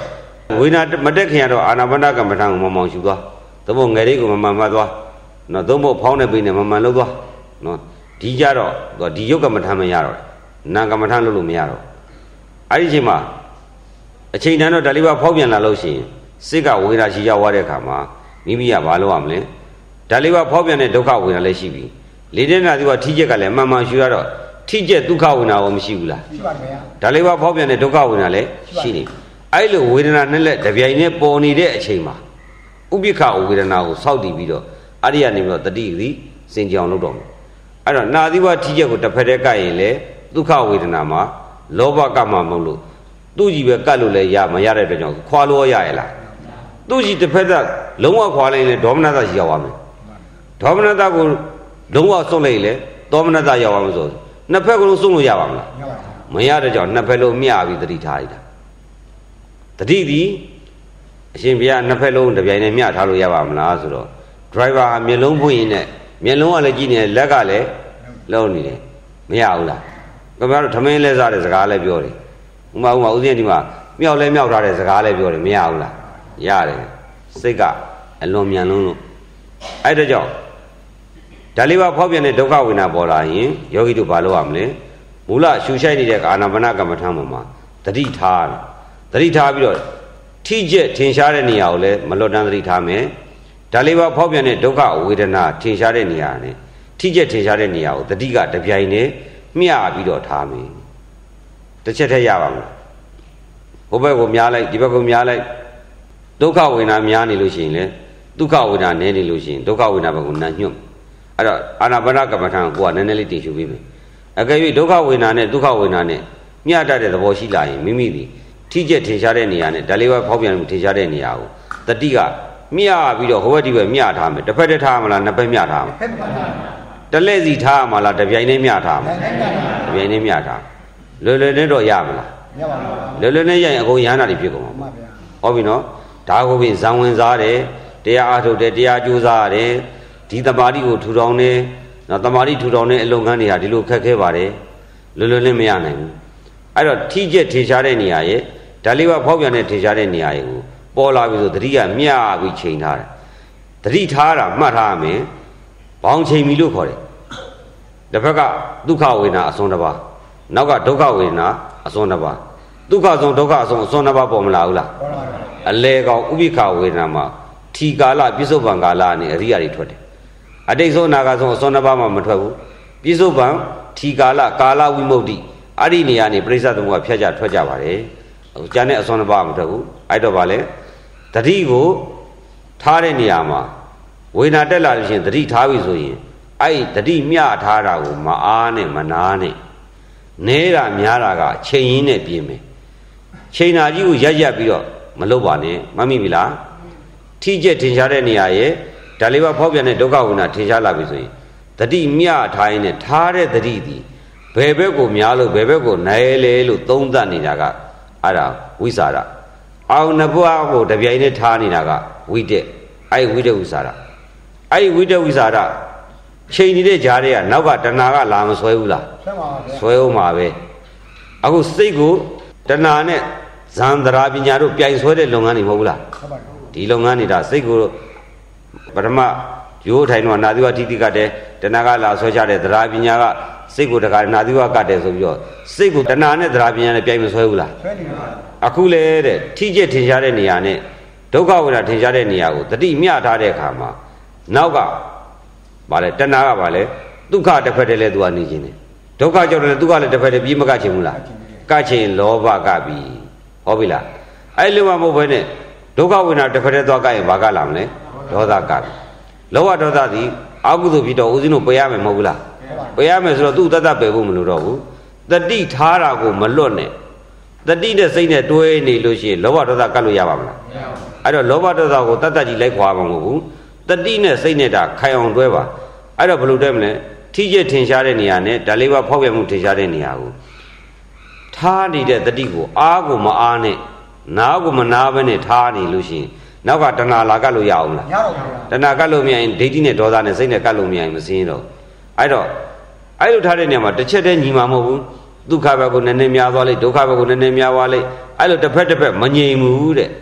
ဝိညာဉ်မတက်ခင်ကတော့အာနာပါနကမ္မထာကိုမမောင်ရှူသွားသို့မဟုတ်ငယ်လေးကိုမမှန်မှတ်သွားနော်သို့မဟုတ်ဖောင်းတဲ့ပိနဲ့မမှန်လို့သွားနော်ဒီကြတော့ဒီယုတ်ကမ္မထာမရတော့နာကမ္မထာလို့လို့မရတော့အဲ့ဒီအချိန်မှာအချိန်တန်တော့ဒါလေးပါဖောက်ပြန်လာလို့ရှိရင်စိတ်ကဝေဒနာရှိရောက်သွားတဲ့အခါမှာမိမိကဘာလုပ်ရမလဲဒါလေးပါဖောက်ပြန်တဲ့ဒုက္ခဝေဒနာလည်းရှိပြီလေတဲ့နာဒီကထိကျက်ကလည်းမှန်မှန်ရှူရတော့ထိကျက်ဒုက္ခဝေဒနာရောမရှိဘူးလားရှိပါဗျာဒါလေးပါဖောက်ပြန်တဲ့ဒုက္ခဝေဒနာလည်းရှိနေအဲ့လိုဝေဒနာနဲ့လက်တပြိုင်နဲ့ပေါ်နေတဲ့အချိန်မှာဥပိ္ပခဝေဒနာကိုစောင့်တည်ပြီးတော့အဲ့ဒီကနေပြီးတော့တတိသည်စင်ကြအောင်လုပ်တော့မယ်အဲ့တော့နာသီဝထိကျက်ကိုတစ်ဖက်တည်းကပ်ရင်လေဒုက္ခဝေဒနာမှာလောဘကမှမဟုတ်လို့သူ့ကြီးပဲကတ်လို့လည်းရမရတဲ့အတွက်ကြောင့်ခွာလို့ရရလားသူ့ကြီးတစ်ဖက်သက်လုံးဝခွာလိုက်ရင်ဒေါမနတရှိရောက်သွားမယ်ဒေါမနတကိုလုံးဝစွန့်လိုက်လေဒေါမနတရောက်သွားမှာဆိုနှစ်ဖက်ကလုံးစွန့်လို့ရပါမလားမရတဲ့ကြောင့်နှစ်ဖက်လုံးမျှပြီးတတိထားလိုက်တာတတိသည်အရှင်ဘုရားနှစ်ဖက်လုံးတပြိုင်တည်းမျှထားလို့ရပါမလားဆိုတော့ driver ဟာမျက်လုံးဖွင့်ရင်နဲ့မျက်လုံးကလည်းကြည့်နေတယ်လက်ကလည်းလုံးနေတယ်မရဘူးလားခင်ဗျားတို့ထမင်းလဲစားတဲ့စကားလည်းပြောတယ်ဥမာဥမာဦးဇင်းဒီမှာမြောက်လဲမြောက်ထားတဲ့စကားလည်းပြောတယ်မရဘူးလားရတယ်စိတ်ကအလွန်မြန်လုံးလို့အဲ့ဒါကြောင့်ဒါလေးပါဖောက်ပြန်တဲ့ဒုက္ခဝေဒနာပေါ်လာရင်ယောဂီတို့ဘာလုပ်ရမလဲမူလရှူရှိုက်နေတဲ့အာနာပါနကမ္မထာမှာတတိထားတယ်တတိထားပြီးတော့ထိကျက်ထင်ရှားတဲ့နေရာကိုလည်းမလွတ်တမ်းတတိထားမယ်ဒါလေးပါဖောက်ပြန်တဲ့ဒုက္ခဝေဒနာထင်ရှားတဲ့နေရာနဲ့ထိကျက်ထင်ရှားတဲ့နေရာကိုတတိကတပြိုင်နဲ့မျှပြီးတော့ထားမယ်တစ်ချက်တည်းရပါမလားဟိုဘက်ကိုများလိုက်ဒီဘက်ကိုများလိုက်ဒုက္ခဝေဒနာများနေလို့ရှိရင်လေဒုက္ခဝေဒနာနည်းနေလို့ရှိရင်ဒုက္ခဝေဒနာဘက်ကိုနှံ့ညွတ်အဲ့တော့အာနာပါနကမ္မထာကိုကနည်းနည်းလေးတင်ရှုပေးမယ်အကယ်၍ဒုက္ခဝေဒနာနဲ့ဒုက္ခဝေဒနာနဲ့မျှတတဲ့သဘောရှိလာရင်မိမိဒီထိကျက်ထင်ရှားတဲ့နေရာနဲ့ဒါလေးပဲဖောက်ပြန်မှုထင်ရှားတဲ့နေရာကိုတတိကမျှပြီးတော့ဟိုဘက်ဒီဘက်မျှထားမယ်တစ်ဖက်တည်းထားမလားနှစ်ဖက်မျှထားမလားတလဲစီထားမလားတစ်ပြိုင်တည်းမျှထားမလားတစ်ပြိုင်တည်းမျှထားလွယ်လွယ်နဲ့တော့ရမလားမရပါဘူးလွယ်လွယ်နဲ့ရရင်အကုန်ရဟန္တာတွေဖြစ်ကုန်မှာပါဗျာဟုတ်ပြီနော်ဒါကိုပြင်ဇံဝင်စားတယ်တရားအားထုတ်တယ်တရားကြိုးစားရတယ်ဒီတမာတိကိုထူထောင်တယ်နော်တမာတိထူထောင်တဲ့အလုပ်ငန်းတွေဟာဒီလိုခက်ခဲပါတယ်လွယ်လွယ်နဲ့မရနိုင်ဘူးအဲ့တော့ထိကျက်ထေရှားတဲ့နေရာရဲ့ဒါလေးပါဖောက်ပြန်တဲ့ထေရှားတဲ့နေရာရဲ့ကိုပေါ်လာပြီဆိုတတိကမျှပြီးချိန်ထားတယ်တတိထားတာမှတ်ထားရမယ်ဘောင်ချိန်ပြီလို့ခေါ်တယ်တစ်ဖက်ကဒုက္ခဝေဒနာအစွန်းတစ်ပါးနောက်ကဒုက္ခဝေဒနာအစွန်းတစ်ပါးဒုက္ခဆုံးဒုက္ခအဆုံးအစွန်းတစ်ပါးပေါ်မလာဘူးလားပေါ်ပါပါအလေကောင်ဥပိ္ပခဝေဒနာမှာထီကာလပြစ္ဆုတ်ပံကာလနဲ့အရိယာတွေထွက်တယ်အတိတ်ဆုံးအနာဂတ်ဆုံးအစွန်းတစ်ပါးမှမထွက်ဘူးပြစ္ဆုတ်ပံထီကာလကာလဝိမု ക്തി အဲ့ဒီနေရာနေပြိဿသမုပ္ပါဖြတ်ကြထွက်ကြပါတယ်ကျန်တဲ့အစွန်းတစ်ပါးမထွက်ဘူးအဲ့တော့ဗာလဲတတိကိုထားတဲ့နေရာမှာဝေဒနာတက်လာလို့ရှိရင်တတိထားပြီဆိုရင်အဲ့တတိမျှထားတာကိုမအားနဲ့မနာနဲ့နေတာများတာကချိန်ရင်းနဲ့ပြင်းမယ်ချိန်နာကြီးကိုရက်ရက်ပြီးတော့မလုပ်ပါနဲ့မမိပြီလားထိကျက်ထင်ရှားတဲ့နေရာရဲ့ဒါလေးပါဖောက်ပြန်တဲ့ဒုက္ခဝေဒနာထင်ရှားလာပြီဆိုရင်တတိမျှထားရင်နဲ့ထားတဲ့တတိဒီဘယ်ဘက်ကိုများလို့ဘယ်ဘက်ကိုနိုင်လေလို့သုံးသပ်နေတာကအဲ့ဒါဝိစာရအောင်နှစ်ဘွားကိုတပြိုင်နဲ့ထားနေတာကဝိတက်အဲ့ဝိတက်ဝိစာရအဲ့ဝိတက်ဝိစာရချိန်နေတဲ့ကြားတွေကနောက်ကတဏှာကလာမဆွဲဘူးလားဆွဲပါပါဆွဲအောင်ပါပဲအခုစိတ်ကိုတဏှာနဲ့ဇန်တရာပညာတို့ပြိုင်ဆွဲတဲ့လုပ်ငန်းတွေမဟုတ်ဘူးလားဟုတ်ပါဘူးဒီလုပ်ငန်းတွေဒါစိတ်ကိုပထမရိုးထိုင်တော့နာသီဝတိတိကတဲ့တဏှာကလာဆွဲချတဲ့တရာပညာကစိတ်ကိုတခါနာသီဝကတ်တယ်ဆိုပြီးတော့စိတ်ကိုတဏှာနဲ့တရာပညာနဲ့ပြိုင်မဆွဲဘူးလားဆွဲနေပါအခုလေတဲ့ထိကျက်ထင်ရှားတဲ့နေရာနဲ့ဒုက္ခဝေဒနာထင်ရှားတဲ့နေရာကိုတတိမျှထားတဲ့အခါမှာနောက်ကဗာလဲတဏှာကဗာလဲဒုက္ခတစ်ဖက်တည်းလဲသူကနေခြင်းတယ်ဒုက္ခကြောင့်လည်းဒုက္ခလည်းတစ်ဖက်တည်းပြေးမကချင်ဘူးလားကချင်လောဘကပြီဟုတ်ပြီလားအဲ့လိုမှမဟုတ်ဘဲနဲ့ဒုက္ခဝေဒနာတစ်ဖက်တည်းသွားကရင်ဘာကလာမလဲဒေါသကပြီလောဘဒေါသသည်အကုသိုလ်ဖြစ်တော့ဦးဇင်းတို့ပယ်ရမယ်မဟုတ်ဘူးလားပယ်ရမယ်ဆိုတော့သူ့တတ်တတ်ပယ်ဖို့မလိုတော့ဘူးတတိထားတာကိုမလွတ်နဲ့တတိနဲ့စိတ်နဲ့တွဲနေလို့ရှိရင်လောဘဒေါသကတ်လို့ရပါမလားမရပါဘူးအဲ့တော့လောဘဒေါသကိုတတ်တတ်ကြီးလိုက်ခွာမှာမဟုတ်ဘူးတတိနဲ့စိတ်နဲ့တာခိုင်အောင်တွဲပါအဲ့တော့ဘယ်လိုတွဲမလဲထိကျထင်ရှားတဲ့နေရာနဲ့ဒါလေးပါဖောက်ပြန်မှုထင်ရှားတဲ့နေရာကိုထားနေတဲ့တတိကိုအားကိုမအားနဲ့နားကိုမနာဘဲနဲ့ထားနေလို့ရှိရင်နောက်ကတဏှာလာကတ်လို့ရအောင်လားမရပါဘူးတဏှာကတ်လို့မရရင်ဒိဋ္ဌိနဲ့ဒေါသနဲ့စိတ်နဲ့ကတ်လို့မရရင်မစင်းတော့အဲ့တော့အဲ့လိုထားတဲ့နေရာမှာတစ်ချက်တည်းညီမှာမဟုတ်ဘူးဒုက္ခဘက်ကိုနည်းနည်းများသွားလိုက်ဒုက္ခဘက်ကိုနည်းနည်းများသွားလိုက်အဲ့လိုတစ်ဖက်တစ်ဖက်မငြိမ်ဘူးတဲ့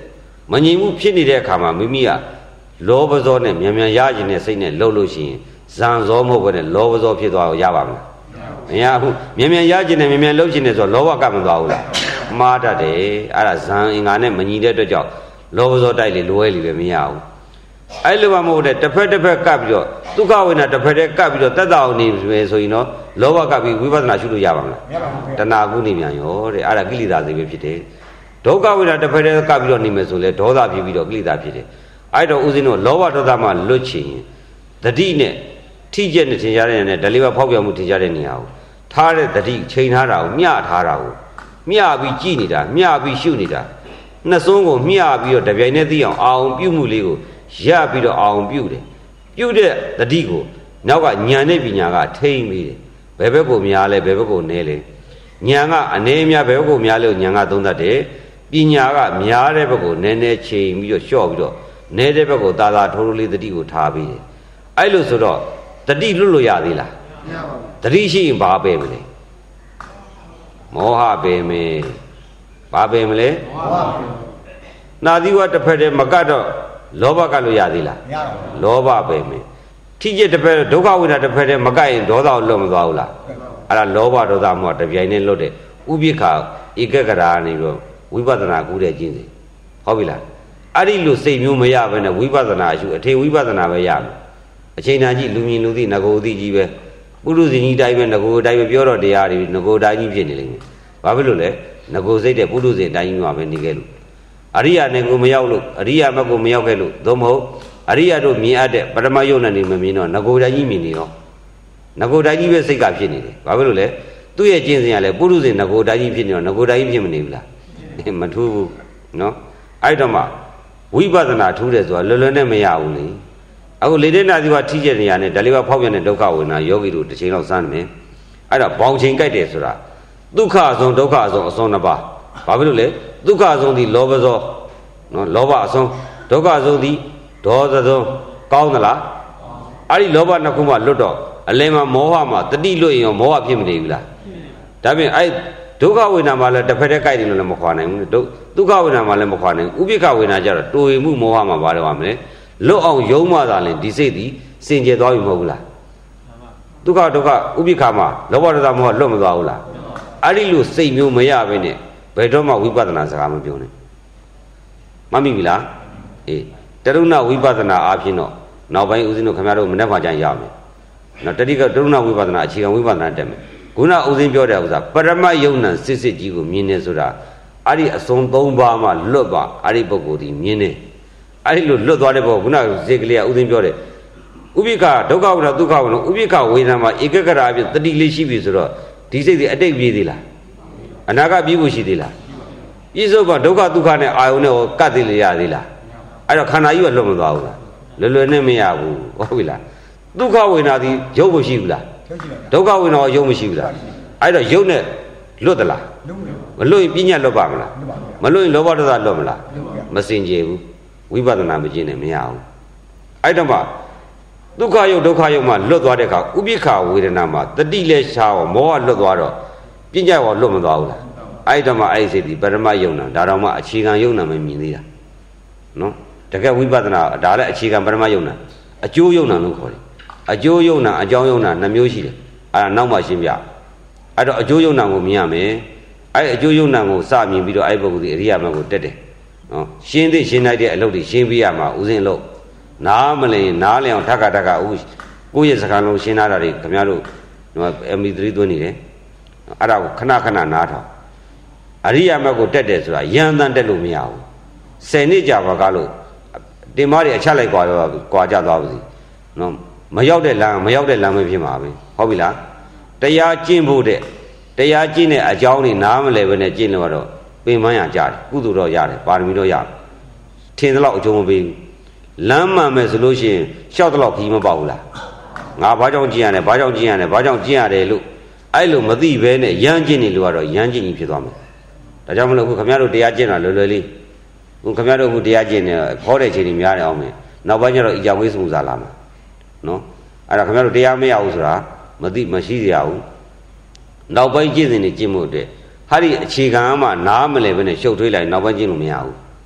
မငြိမ်မှုဖြစ်နေတဲ့အခါမှာမိမိကလောဘဇောနဲ့မြန်မြန်ရခြင်းနဲ့စိတ်နဲ့လှုပ်လို့ရှိရင်ဇံဇောမဟုတ်ဘဲနဲ့လောဘဇောဖြစ်သွားရပါမလားမရဘူးမြန်မြန်ရခြင်းနဲ့မြန်မြန်လှုပ်ခြင်းနဲ့ဆိုလောဘကမသွားဘူးလားမှားတတ်တယ်အဲ့ဒါဇံအင်္ဂါနဲ့မညီတဲ့အတွက်ကြောင့်လောဘဇောတိုက်လေလွဲလေပဲမရဘူးအဲ့လိုမှမဟုတ်တဲ့တစ်ဖက်တစ်ဖက်ကပ်ပြီးတော့ဒုက္ခဝေဒနာတစ်ဖက်တည်းကပ်ပြီးတော့တက်တာအောင်နေပဲဆိုရင်တော့လောဘကပ်ပြီးဝိပဿနာရှုလို့ရပါမလားမရပါဘူးတဏှာကုနေပြန်ရောတဲ့အဲ့ဒါကိလေသာတွေပဲဖြစ်တယ်ဒုက္ခဝေဒနာတစ်ဖက်တည်းကပ်ပြီးတော့နေမယ်ဆိုလဲဒေါသဖြစ်ပြီးတော့ကိလေသာဖြစ်တယ်အဲ့တော့ဦးဇင်းတို့လောဘဒေါသမှလွတ်ချင်တတိနဲ့ထိကျက်နဲ့ထင်ရှားတဲ့နဲ့ဒလေးဘဖောက်ပြောင်မှုထင်ရှားတဲ့နေရာကိုထားတဲ့တတိချိန်ထားတာကိုမျှထားတာကိုမျှပြီးကြည်နေတာမျှပြီးရှုနေတာနှစ်စွန်းကိုမျှပြီးတော့တပြိုင်တည်းသိအောင်အာအောင်ပြုမှုလေးကိုရပြီးတော့အောင်ပြုတယ်ပြုတဲ့တတိကိုနောက်ကဉာဏ်နဲ့ပညာကထိမ့်ပြီးတယ်ဘယ်ဘက်ကိုများလဲဘယ်ဘက်ကိုနည်းလဲဉာဏ်ကအနေအများဘယ်ဘက်ကိုများလဲဉာဏ်ကသုံးသပ်တယ်ပညာကများတဲ့ဘက်ကိုနည်းနည်းချိန်ပြီးတော့လျှော့ပြီးတော့နည်းတဲ့ဘက်ကိုသာသာထိုးထိုးလေးတတိကိုထားပြီးတယ်အဲ့လိုဆိုတော့တတိလွတ်လို့ရသေးလားမရပါဘူးတတိရှိရင်ဘာပဲမလဲမောဟပဲမယ်ဘာပဲမလဲမောဟပဲနာသီဝတစ်ဖက်တည်းမကတ်တော့လောဘကလို့ရသေးလားမရပါဘူးလောဘပဲမယ်ထိကျတစ်ဖက်ဒုက္ခဝိဒနာတစ်ဖက်တည်းမကတ်ရင်ဒေါသကိုလွတ်မသွားဘူးလားအဲ့ဒါလောဘဒေါသမှတပြိုင်တည်းလွတ်တဲ့ဥပိ္ပခာဧကဂရာနေပြီးတော့ဝိပဿနာကူးတဲ့ကျင့်စဉ်ဟုတ်ပြီလားအဲ့ဒီလိုစိတ်မျိုးမရဘဲနဲ့ဝိပဿနာအရှုအထေဝိပဿနာပဲရမယ်အချိန်တန်ကြီးလူမြင်လူသိငကိုသိကြီးပဲပုရုဇဉ်ကြီးတိုင်းပဲငကိုတိုင်းပဲပြောတော့တရားတွေငကိုတိုင်းကြီးဖြစ်နေလိမ့်မယ်ဘာဖြစ်လို့လဲငကိုစိတ်တဲ့ပုရုဇဉ်တိုင်းကြီးမှာပဲနေခဲ့လို့အရိယာနဲ့ကိုမရောက်လို့အရိယာမကိုမရောက်ခဲ့လို့သို့မဟုတ်အရိယာတို့မြင်အပ်တဲ့ပရမယုံနဲ့နေမမြင်တော့ငကိုတိုင်းကြီးမြင်နေရောငကိုတိုင်းကြီးပဲစိတ်ကဖြစ်နေတယ်ဘာဖြစ်လို့လဲသူ့ရဲ့ကျင့်စဉ်ကလည်းပုရုဇဉ်ငကိုတိုင်းကြီးဖြစ်နေတော့ငကိုတိုင်းကြီးဖြစ်မနေဘူးလားမထူးဘူးနော်အဲ့တော့မှဝိပဿနာထူးတယ်ဆိုတာလွယ်လွယ်နဲ့မရဘူးလေအခုလေတဲ့နာသီဝထိကျက်နေရနဲ့ဒါလေးပါဖောက်ပြန်တဲ့ဒုက္ခဝေဒနာယောဂီတို့တစ်ချိန်လောက်စမ်းမယ်အဲ့တော့ဘောင်ချိန်ကြိုက်တယ်ဆိုတာဒုက္ခအဆုံးဒုက္ခအဆုံးအဆုံးနှစ်ပါးဘာဖြစ်လို့လဲဒုက္ခအဆုံးဒီလောဘဇောနော်လောဘအဆုံးဒုက္ခအဆုံးဒီဒေါသဆုံးကောင်းသလားအဲ့ဒီလောဘနှစ်ခုမှလွတ်တော့အလယ်မှာမောဟမှာတတိလွတ်ရင်ရောမောဟဖြစ်မနေဘူးလားဒါပြင်အဲ့ဒုက္ခဝေဒနာမှာလည်းတစ်ဖက်တည်းကြိုက်တယ်လို့လည်းမခွာနိုင်ဘူးဒုက္ခဝေဒနာမှာလည်းမခွာနိုင်ဘူးဥပိ္ပခဝေဒနာကျတော့တိုးရင်မှုမောဟမှာဘာလို့ရမလဲလွတ်အောင်ယုံမှသာလဲဒီစိတ်ဒီစင်ကြယ်သွားပြီမဟုတ်ဘူးလားဒုက္ခဒုက္ခဥပိ္ပခမှာလောဘဒေါသမောဟလွတ်မသွားဘူးလားအဲ့ဒီလိုစိတ်မျိုးမရဘဲနဲ့ဘယ်တော့မှဝိပဿနာစကားမပြောနဲ့မမိပြီလားအေးတရုဏဝိပဿနာအားဖြင့်တော့နောက်ပိုင်းဦးဇင်းတို့ခင်ဗျားတို့မနေ့ကကြရမယ်နော်တတိကတရုဏဝိပဿနာအခြေခံဝိပဿနာတက်မယ်ခုနဦးဇင်းပြောတဲ့ဥစ္စာပရမယုံနံစစ်စစ်ကြီးကိုမြင်နေဆိုတာအဲ့ဒီအစုံသုံးပါးမှလွတ်ပါအဲ့ဒီပုဂ္ဂိုလ်ဒီမြင်နေအဲ့ဒီလိုလွတ်သွားတဲ့ပုဂ္ဂိုလ်ခုနဇေကလေးကဦးဇင်းပြောတယ်ဥပိ္ပခဒုက္ခဝေဒနာဒုက္ခဝေဒနာဥပိ္ပခဝေဒနာမှာဧကဂရာအဖြစ်တတိလေးရှိပြီဆိုတော့ဒီစိတ်တွေအတိတ်ပြေးသေးလားအနာဂတ်ပြေးဖို့ရှိသေးလားပြည့်စုံကဒုက္ခဒုက္ခနဲ့အာယုန်နဲ့ကတ်သေးလေရသေးလားအဲ့တော့ခန္ဓာကြီးကလွတ်မသွားဘူးလားလွယ်လွယ်နဲ့မရဘူးဟုတ်ပြီလားဒုက္ခဝေဒနာဒီရုပ်မရှိဘူးလားဒုက္ခဝေဒနာရုပ်မရှိဘူးလားအဲ့တော့ရုပ်နဲ့လွတ်သလားမလွတ်ရင်ပညာလွတ်ပါမလားမလွတ်ရင်လောဘဒေါသလွတ်မလားမစင်ကြယ်ဘူးဝိပဿနာမကျင့်နဲ့မရဘူးအဲ့တော့မှဒုက္ခယုတ်ဒုက္ခယုတ်မှလွတ်သွားတဲ့အခါဥပိ္ပခဝေဒနာမှာတတိလက်ရှားရောမောဟလွတ်သွားတော့ပညာရောလွတ်မသွားဘူးလားအဲ့တော့မှအဲ့ဒီစိတ်ဒီပရမယုံနာဒါတော့မှအခြေခံယုံနာမမြင်သေးတာနော်တကယ်ဝိပဿနာဒါလည်းအခြေခံပရမယုံနာအကျိုးယုံနာလို့ခေါ်တယ်အကျိုးယုံနာအကြောင်းယုံနာနှမျိုးရှိတယ်အဲ့ဒါနောက်မှရှင်းပြအဲ့တော့အကျိုးယုံနာကိုမြင်ရမယ်အဲ့အကျိုးယုံနာကိုစမြင်ပြီးတော့အဲ့ပုဂ္ဂိုလ်ဒီအရိယာမကိုတက်တယ်နော်ရှင်းသိရှင်းလိုက်တဲ့အလုပ်တွေရှင်းပြရမှာဥစဉ်လို့နားမလည်နားလည်အောင်ထပ်ခါထပ်ခါဥကိုယ့်ရဲ့စကားလုံးရှင်းလာတာတွေခင်ဗျားတို့ဟို အမ် ပီ သရီ သွင်းနေတယ်အဲ့ဒါကိုခဏခဏနားထောင်အရိယာမကိုတက်တယ်ဆိုတာရန်တန်တက်လို့မရဘူးဆယ်နှစ်ကြာပါကလို့တင်မားတွေအချက်လိုက်ကွာကွာကြသွားပါစီနော်မရောက်တဲ့လမ်းမရောက်တဲ့လမ်းပဲဖြစ်မှာပဲဟုတ်ပြီလားတရားကျင့်ဖို့တဲ့တရားကျင့်တဲ့အကြောင်းတွေနားမလည်ဘဲနဲ့ကျင့်လို့တော့ပင်ပန်းရကြတယ်ကုသိုလ်တော့ရတယ်ပါရမီတော့ရတယ်ထင်သလောက်အကျိုးမပေးဘူးလမ်းမှန်မယ်ဆိုလို့ရှိရင်ရှောက်သလောက်ခီးမပေါက်ဘူးလားငါဘာကြောင့်ကျင့်ရတယ်ဘာကြောင့်ကျင့်ရတယ်ဘာကြောင့်ကျင့်ရတယ်လို့အဲ့လိုမသိဘဲနဲ့ရမ်းကျင့်နေလို့ကတော့ရမ်းကျင့်ကြီးဖြစ်သွားမယ်ဒါကြောင့်မလို့အခုခင်ဗျားတို့တရားကျင့်တာလွယ်လွယ်လေးခုခင်ဗျားတို့အခုတရားကျင့်နေခေါ်တဲ့ချိန်ကြီးများတယ်အောင်မယ်နောက်ပိုင်းကျတော့အကြောင်းဝိစုံစားလာမှာနော်အဲ့ဒါခင်ဗျားတို့တရားမရဘူးဆိုတာမသိမရှိရဘူးနောက်ပိုင်းကျင့်စဉ်တွေကျင့်မှုအတွက်ဟာဒီအခြေခံအမှနားမလဲဘဲနဲ့ရှုပ်ထွေးလိုက်နောက်ပိုင်းကျင့်လို့မရဘူး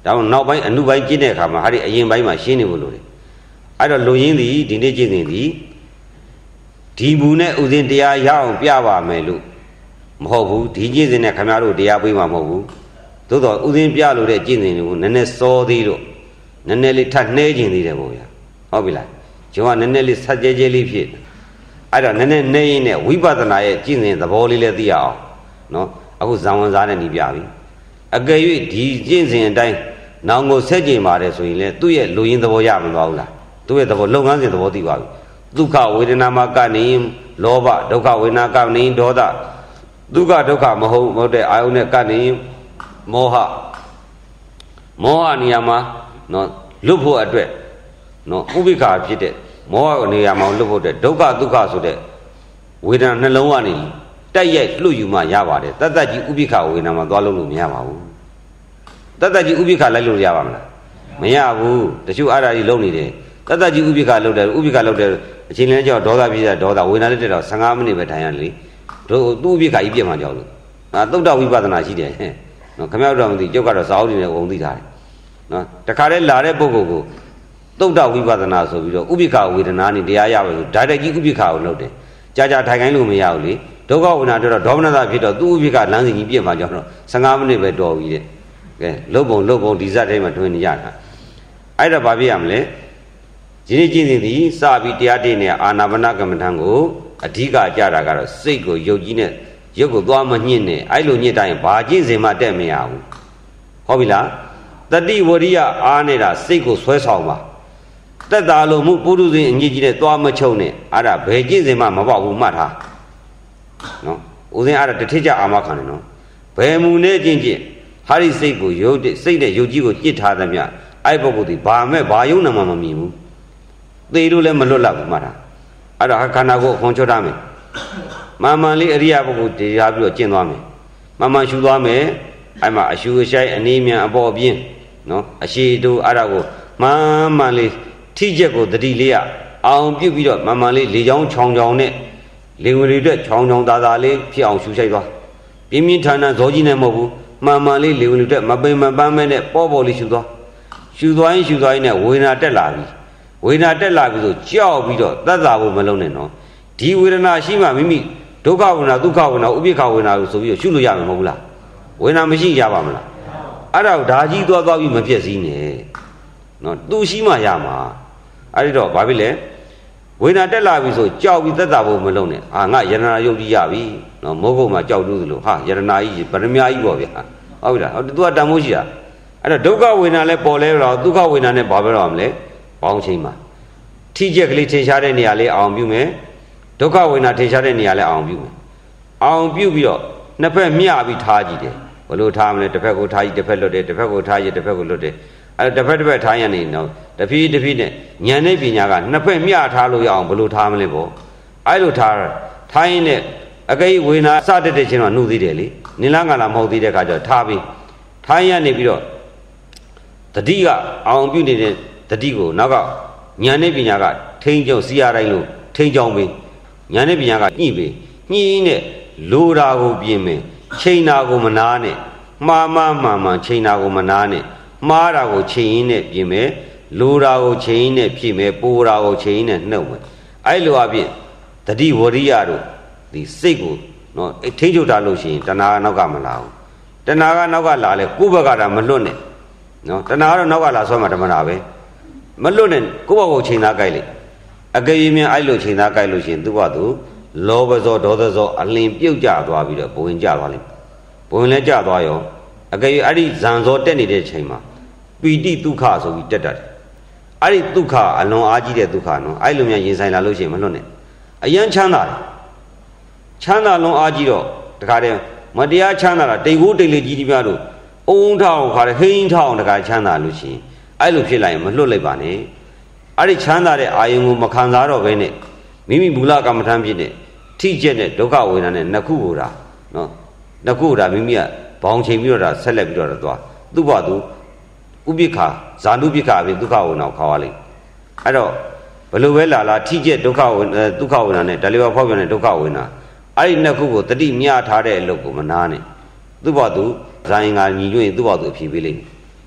ဒါမှနောက်ပိုင်းအနုပိုင်းကျင့်တဲ့အခါမှာဟာဒီအရင်ပိုင်းမှာရှင်းနေဖို့လိုတယ်အဲ့တော့လူရင်းသည်ဒီနေ့ကျင့်စဉ်သည်ဒီမူနဲ့ဥစဉ်တရားရအောင်ပြပါမယ်လို့မဟုတ်ဘူးဒီကျင့်စဉ်နဲ့ခင်ဗျားတို့တရားပေးမှာမဟုတ်ဘူးသို့တော့ဥစဉ်ပြလို့တဲ့ကျင့်စဉ်တွေကိုနည်းနည်းစောသေးတော့နည်းနည်းလေးထပ်နှဲခြင်းသေးတယ်ပေါ့ဗျာဟုတ်ပြီလားကျွန်ကနည်းနည်းလေးဆက်ကြဲကြဲလေးဖြစ်အဲ့တော့နည်းနည်းနှဲရင်းနဲ့ဝိပဿနာရဲ့ကျင့်စဉ်သဘောလေးလည်းသိရအောင်နော်အခုဇံဝင်စားနဲ့ညီပြပြီအကယ်၍ဒီကျင့်စဉ်အတိုင်းနောင်ကိုဆက်ကြင်ပါတယ်ဆိုရင်လေသူ့ရဲ့လူရင်းသဘောရမသွားဘူးလားသူ့ရဲ့သဘောလုပ်ငန်းစဉ်သဘောသိပါပြီဒုက္ခဝေဒနာမှာကနေလောဘဒုက္ခဝေဒနာကနေဒေါသဒုက္ခဒုက္ခမဟုတ်မဟုတ်တဲ့အာယုန်နဲ့ကနေမောဟမောဟနေရာမှာနော်လွတ်ဖို့အတွက်နော်ဥပိ္ပခာဖြစ်တဲ့မောဟနေရာမှာလွတ်ဖို့တဲ့ဒုက္ခဒုက္ခဆိုတဲ့ဝေဒနာနှလုံးကနေတိုက်ရိုက်လွတ်ယူမှရပါတယ်တတ္တကြီးဥပိ္ပခာဝေဒနာမှာသွားလို့လို့မရပါဘူးတတ္တကြီးဥပိ္ပခာလိုက်လို့ရပါမလားမရဘူးတချို့အားဓာကြီးလုံနေတယ်တတ္တကြီးဥပိ္ပခာလုပ်တယ်ဥပိ္ပခာလုပ်တယ်အချိန်လည်းကြောက်ဒေါသပြည့်တဲ့ဒေါသဝေဒနာလေးတက်တော့၁၅မိနစ်ပဲထိုင်ရလေတို့သူ့ဥပိ္ပခာကြီးပြည့်မှကြောက်လို့အာသုတ်တဝိပဿနာရှိတယ်နော်ခမရောက်တော့မသိကျုပ်ကတော့စာအုပ်တွေနဲ့အုံသိထားတယ်နော်တခါတည်းလာတဲ့ပုဂ္ဂိုလ်ကိုသုတ်တဝိပဿနာဆိုပြီးတော့ဥပိ္ပခာဝေဒနာနဲ့တရားရပါလို့ဒါတက်ကြီးဥပိ္ပခာကိုလုပ်တယ်ကြာကြာထိုင်ခိုင်းလို့မရဘူးလေဒုက္ခဝေဒနာတော့ဒေါမနတာဖြစ်တော့သူ့ဥပိ္ပခာလမ်းစဉ်ကြီးပြည့်မှကြောက်တော့၁၅မိနစ်ပဲတော်ပြီတဲ့ကဲလုတ်ပုံလုတ်ပုံဒီဇတ်ထဲမှာတွင်နေရတာအဲ့တော့ဘာဖြစ်ရမလဲဒီနေ့ကျင့်စဉ်ဒီစပြီးတရားတည်နေအာနာပါနကမ္မထံကိုအဓိကကြတာကတော့စိတ်ကိုယုတ်ကြီးနဲ့ရုပ်ကိုသွားမညှင့်နဲ့အဲ့လိုညှင့်တိုင်းဘာကျင့်စဉ်မှတက်မရဘူးဟုတ်ပြီလားတတိဝရိယအားနေတာစိတ်ကိုဆွဲဆောင်ပါတက်တာလို့မှုပုရုဇဉ်အညစ်ကြီးနဲ့သွားမချုပ်နဲ့အဲ့ဒါဘယ်ကျင့်စဉ်မှမပေါက်ဘူးမှတ်ထားနော်ဦးဇင်းအဲ့ဒါတထစ်ကြအာမခံတယ်နော်ဘယ်မူနဲ့ကျင့်ကျင့်ဟာဒီစိတ်ကိုယုတ်စိတ်နဲ့ယုတ်ကြီးကိုညှစ်ထားသမျှအဲ့ပုဂ္ဂိုလ်ဒီဘာမဲ့ဘာယုံနာမှမမြင်ဘူးသေလို့လည်းမလွတ်လပ်ဘူးမှတ်ထားအဲ့ဒါခန္ဓာကိုယ်အခွန်ချွတ်ထားမယ်မှန်မှန်လေးအရိယာပုဂ္ဂိုလ်တရားပြီးတော့ကျင့်သွားမယ်မှန်မှန်ရှုသွားမယ်အဲ့မှာအရှုအရှိုက်အနေမြန်အပေါ်အပြင်းနော်အရှိတူအဲ့ဒါကိုမှန်မှန်လေးထိချက်ကိုတတိလေးရအောင်ပြုတ်ပြီးတော့မှန်မှန်လေးလေချောင်းချောင်းချောင်းနဲ့လေဝင်တွေအတွက်ချောင်းချောင်းသားသားလေးဖြစ်အောင်ရှုရှိုက်သွားပြင်းပြင်းထန်ထန်ဇောကြီးနဲ့မဟုတ်ဘူးမှန်မှန်လေးလေဝင်တွေအတွက်မပိန်မပန်းမဲနဲ့ပေါ့ပေါ့လေးရှုသွားရှုသွားရင်ရှုသွားရင်နဲ့ဝေဒနာတက်လာပြီဝေဒနာတက်လာပြီဆိုကြောက်ပြီးတော့သက်သာဖို့မလုံးနဲ့နော်ဒီဝေဒနာရှိမှမိမိဒုက္ခဝေဒနာဒုက္ခဝေဒနာဥပိ္ပခာဝေဒနာလို့ဆိုပြီးတော့ရှုလို့ရမှာမဟုတ်ဘူးလားဝေဒနာမရှိရပါမလားအဲ့ဒါကိုဓာကြီးသွားသွားပြီးမပြည့်စည်နဲ့နော်သူရှိမှရမှာအဲ့ဒီတော့ဘာဖြစ်လဲဝေဒနာတက်လာပြီဆိုကြောက်ပြီးသက်သာဖို့မလုံးနဲ့အာငါယရနာယုတ်ကြီးရပြီနော်မိုးကုတ်မှာကြောက်တူးသလိုဟာယရနာကြီးဗရမ ्या ကြီးပေါ့ဗျာဟုတ်ပြီလားဟောသူကတန်မိုးရှိတာအဲ့တော့ဒုက္ခဝေဒနာလည်းပေါ်လဲတော့ဒုက္ခဝေဒနာနဲ့ဘာပဲတော့မလဲပေါင်းချိန်မှာထိကျက်ကလေးထင်ရှားတဲ့နေရာလေးအောင်ပြုမယ်ဒုက္ခဝေဒနာထင်ရှားတဲ့နေရာလေးအောင်ပြုမယ်အောင်ပြုပြီးတော့နှစ်ဖက်မျှပြီးထားကြည့်တယ်ဘယ်လိုထားမလဲတစ်ဖက်ကိုထားကြည့်တစ်ဖက်လွတ်တယ်တစ်ဖက်ကိုထားကြည့်တစ်ဖက်ကိုလွတ်တယ်အဲ့တစ်ဖက်တစ်ဖက်ထားရနေတော့တဖြည်းတဖြည်းနဲ့ဉာဏ်နဲ့ပညာကနှစ်ဖက်မျှထားလို့ရအောင်ဘယ်လိုထားမလဲပေါ့အဲ့လိုထားထားရင်နဲ့အကိဝေဒနာစတတ်တဲ့ချင်းတော့နှုတ်သေးတယ်လေနိလငါလာမဟုတ်သေးတဲ့ခါကျတော့ထားပြီးထားရနေပြီးတော့တတိကအောင်ပြုနေတဲ့တတိကိုနောက်ကဉာဏ်နဲ့ပညာကထိန်းကျောင်းစီရတိုင်းလို့ထိန်းကျောင်းပြီးဉာဏ်နဲ့ပညာကညှိပြီးညှိနဲ့လိုတာကိုပြင်မယ်ချိန်တာကိုမနာနဲ့မှားမှားမှန်မှန်ချိန်တာကိုမနာနဲ့မှားတာကိုချိန်ရင်းနဲ့ပြင်မယ်လိုတာကိုချိန်ရင်းနဲ့ဖြည့်မယ်ပိုတာကိုချိန်ရင်းနဲ့နှုတ်မယ်အဲ့လိုအပြင်တတိဝရိယတို့ဒီစိတ်ကိုနော်ထိန်းချုပ်တာလို့ရှိရင်တဏှာကနောက်ကမလာဘူးတဏှာကနောက်ကလာလဲကိုယ့်ဘက်ကတာမလွတ်နဲ့နော်တဏှာကတော့နောက်ကလာဆွဲမှာဓမ္မတာပဲမလွတ်နဲ့ကိုယ့်ဘက်ကိုချိန်သားကြိုက်လိုက်အကယ်၍များအဲ့လိုချိန်သားကြိုက်လို့ရှိရင်သူ့ဘသူလောဘဇောဒေါသဇောအလင်ပြုတ်ကျသွားပြီးတော့ဘဝင်ကျသွားလိမ့်ဘဝင်လည်းကျသွားရောအကယ်၍အဲ့ဒီဇံဇောတက်နေတဲ့ချိန်မှာပီတိဒုက္ခဆိုပြီးတက်တတ်တယ်အဲ့ဒီဒုက္ခအလွန်အားကြီးတဲ့ဒုက္ခနော်အဲ့လိုများရင်ဆိုင်လာလို့ရှိရင်မလွတ်နဲ့အယံချမ်းသာတယ်ချမ်းသာလွန်အားကြီးတော့တခါတည်းမတရားချမ်းသာတာတိတ်ကိုတိတ်လေးကြီးကြီးများတို့အုံထောင်ခါတဲ့ဟိန်းထောင်တခါချမ်းသာလို့ရှိရင်အဲ့လိုဖြစ်လာရင်မလွတ်လိုက်ပါနဲ့အဲ့ဒီချမ်းသာတဲ့အာယုံကိုမခံစားတော့ဘဲနဲ့မိမိမူလကမ္မထမ်းဖြစ်တဲ့ထိကျက်တဲ့ဒုက္ခဝေဒနာနဲ့နှစ်ခုကိုဒါနော်နှစ်ခုကိုဒါမိမိကဘောင်ချိန်ပြီးတော့ဒါဆက်လက်ပြီးတော့သွားသူ့ဘာသူဥပိ္ပခာဇာနုပိ္ပခာပြီးဒုက္ခဝေဒနာကိုခေါ်ရလိမ့်အဲ့တော့ဘယ်လိုပဲလာလာထိကျက်ဒုက္ခဝေဒုက္ခဝေဒနာနဲ့ဒါလေးပါဖောက်ပြန်တဲ့ဒုက္ခဝေဒနာအဲ့ဒီနှစ်ခုကိုတတိမြထားတဲ့အလုပ်ကိုမနာနဲ့သူ့ဘာသူဇာရင်ကညီညွတ်ရင်သူ့ဘာသူအဖြေပေးလိမ့်မယ်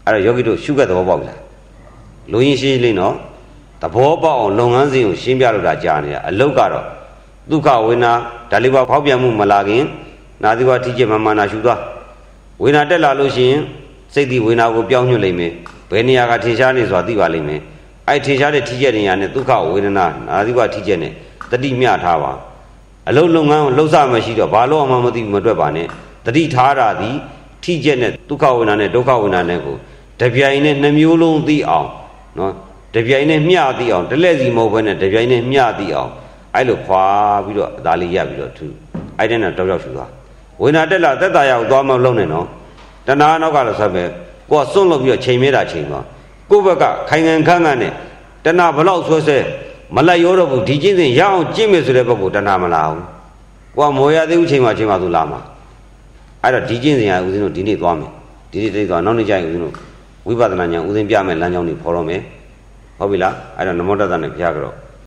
အဲ့တော့ယောဂီတို့ရှုခဲ့သဘောပေါက်လားလူရင်းရှင်းလေးနော်သဘောပေါက်အောင်လုပ်ငန်းစဉ်ကိုရှင်းပြလို့တာကြားနေတာအလုတ်ကတော့ဒုက္ခဝေဒနာဒါလေးပါဖောက်ပြန်မှုမလာခင်နာသီဝထိကျမမာနာရှုသွားဝေဒနာတက်လာလို့ရှိရင်စိတ်ဒီဝေဒနာကိုပြောင်းညွှတ်လိမ့်မယ်ဘယ်နေရာကထင်ရှားနေဆိုတာသိပါလိမ့်မယ်အဲ့ထင်ရှားတဲ့ထိကျနေရနဲ့ဒုက္ခဝေဒနာနာသီဝထိကျနဲ့တတိမြထားပါအလုံးလုပ်ငန်းကိုလှုပ်ရှားမရှိတော့ဘာလို့အမှမသိမတွက်ပါနဲ့တတိထားတာဒီထိကျနဲ့ဒုက္ခဝေဒနာနဲ့ဒုက္ခဝေဒနာနဲ့ကိုတပြိုင်နဲ့နှမျိုးလုံးသိအောင်နော်တပြိုင်နဲ့မျှသိအောင်တလက်စီမဟုတ်ဘဲနဲ့တပြိုင်နဲ့မျှသိအောင်အဲ့လိုခွာပြီးတော့အသာလေးရပြီးတော့သူအဲ့တဲ့နဲ့တောက်ရောက်ရှူသွားဝေဒနာတက်လာသက်သာရအောင်သွားမလုံးနဲ့နော်တဏှာနောက်ကလည်းဆက်ပဲကိုယ်စွန့်လို့ပြီးတော့ချိန်မဲတာချိန်သွားကိုယ့်ဘက်ကခိုင်ခံခန့်ခန့်နဲ့တဏှာဘလောက်ဆွဲဆွဲမလိုက်ရောတော့ဘူးဒီကျင့်စဉ်ရအောင်ကျင့်မယ်ဆိုတဲ့ဘက်ကိုတဏှာမလာဘူးကိုယ်ကမောရသေးဘူးချိန်မှချိန်မှသူလာမှာအဲ့တော့ဒီကျင့်စဉ်ကဦးဇင်းတို့ဒီနေ့သွားမယ်ဒီနေ့တိတ်သွားနောက်နေ့ကျရင်ဦးဇင်းတို့ဝိပဿနာဉာဏ်ဦးဇင်းပြမယ်လမ်းကြောင်းတွေဖော်တော့မယ်ဟုတ်ပြီလားအဲ့တော့နမောတတ္တနဲ့ဘုရားကတော့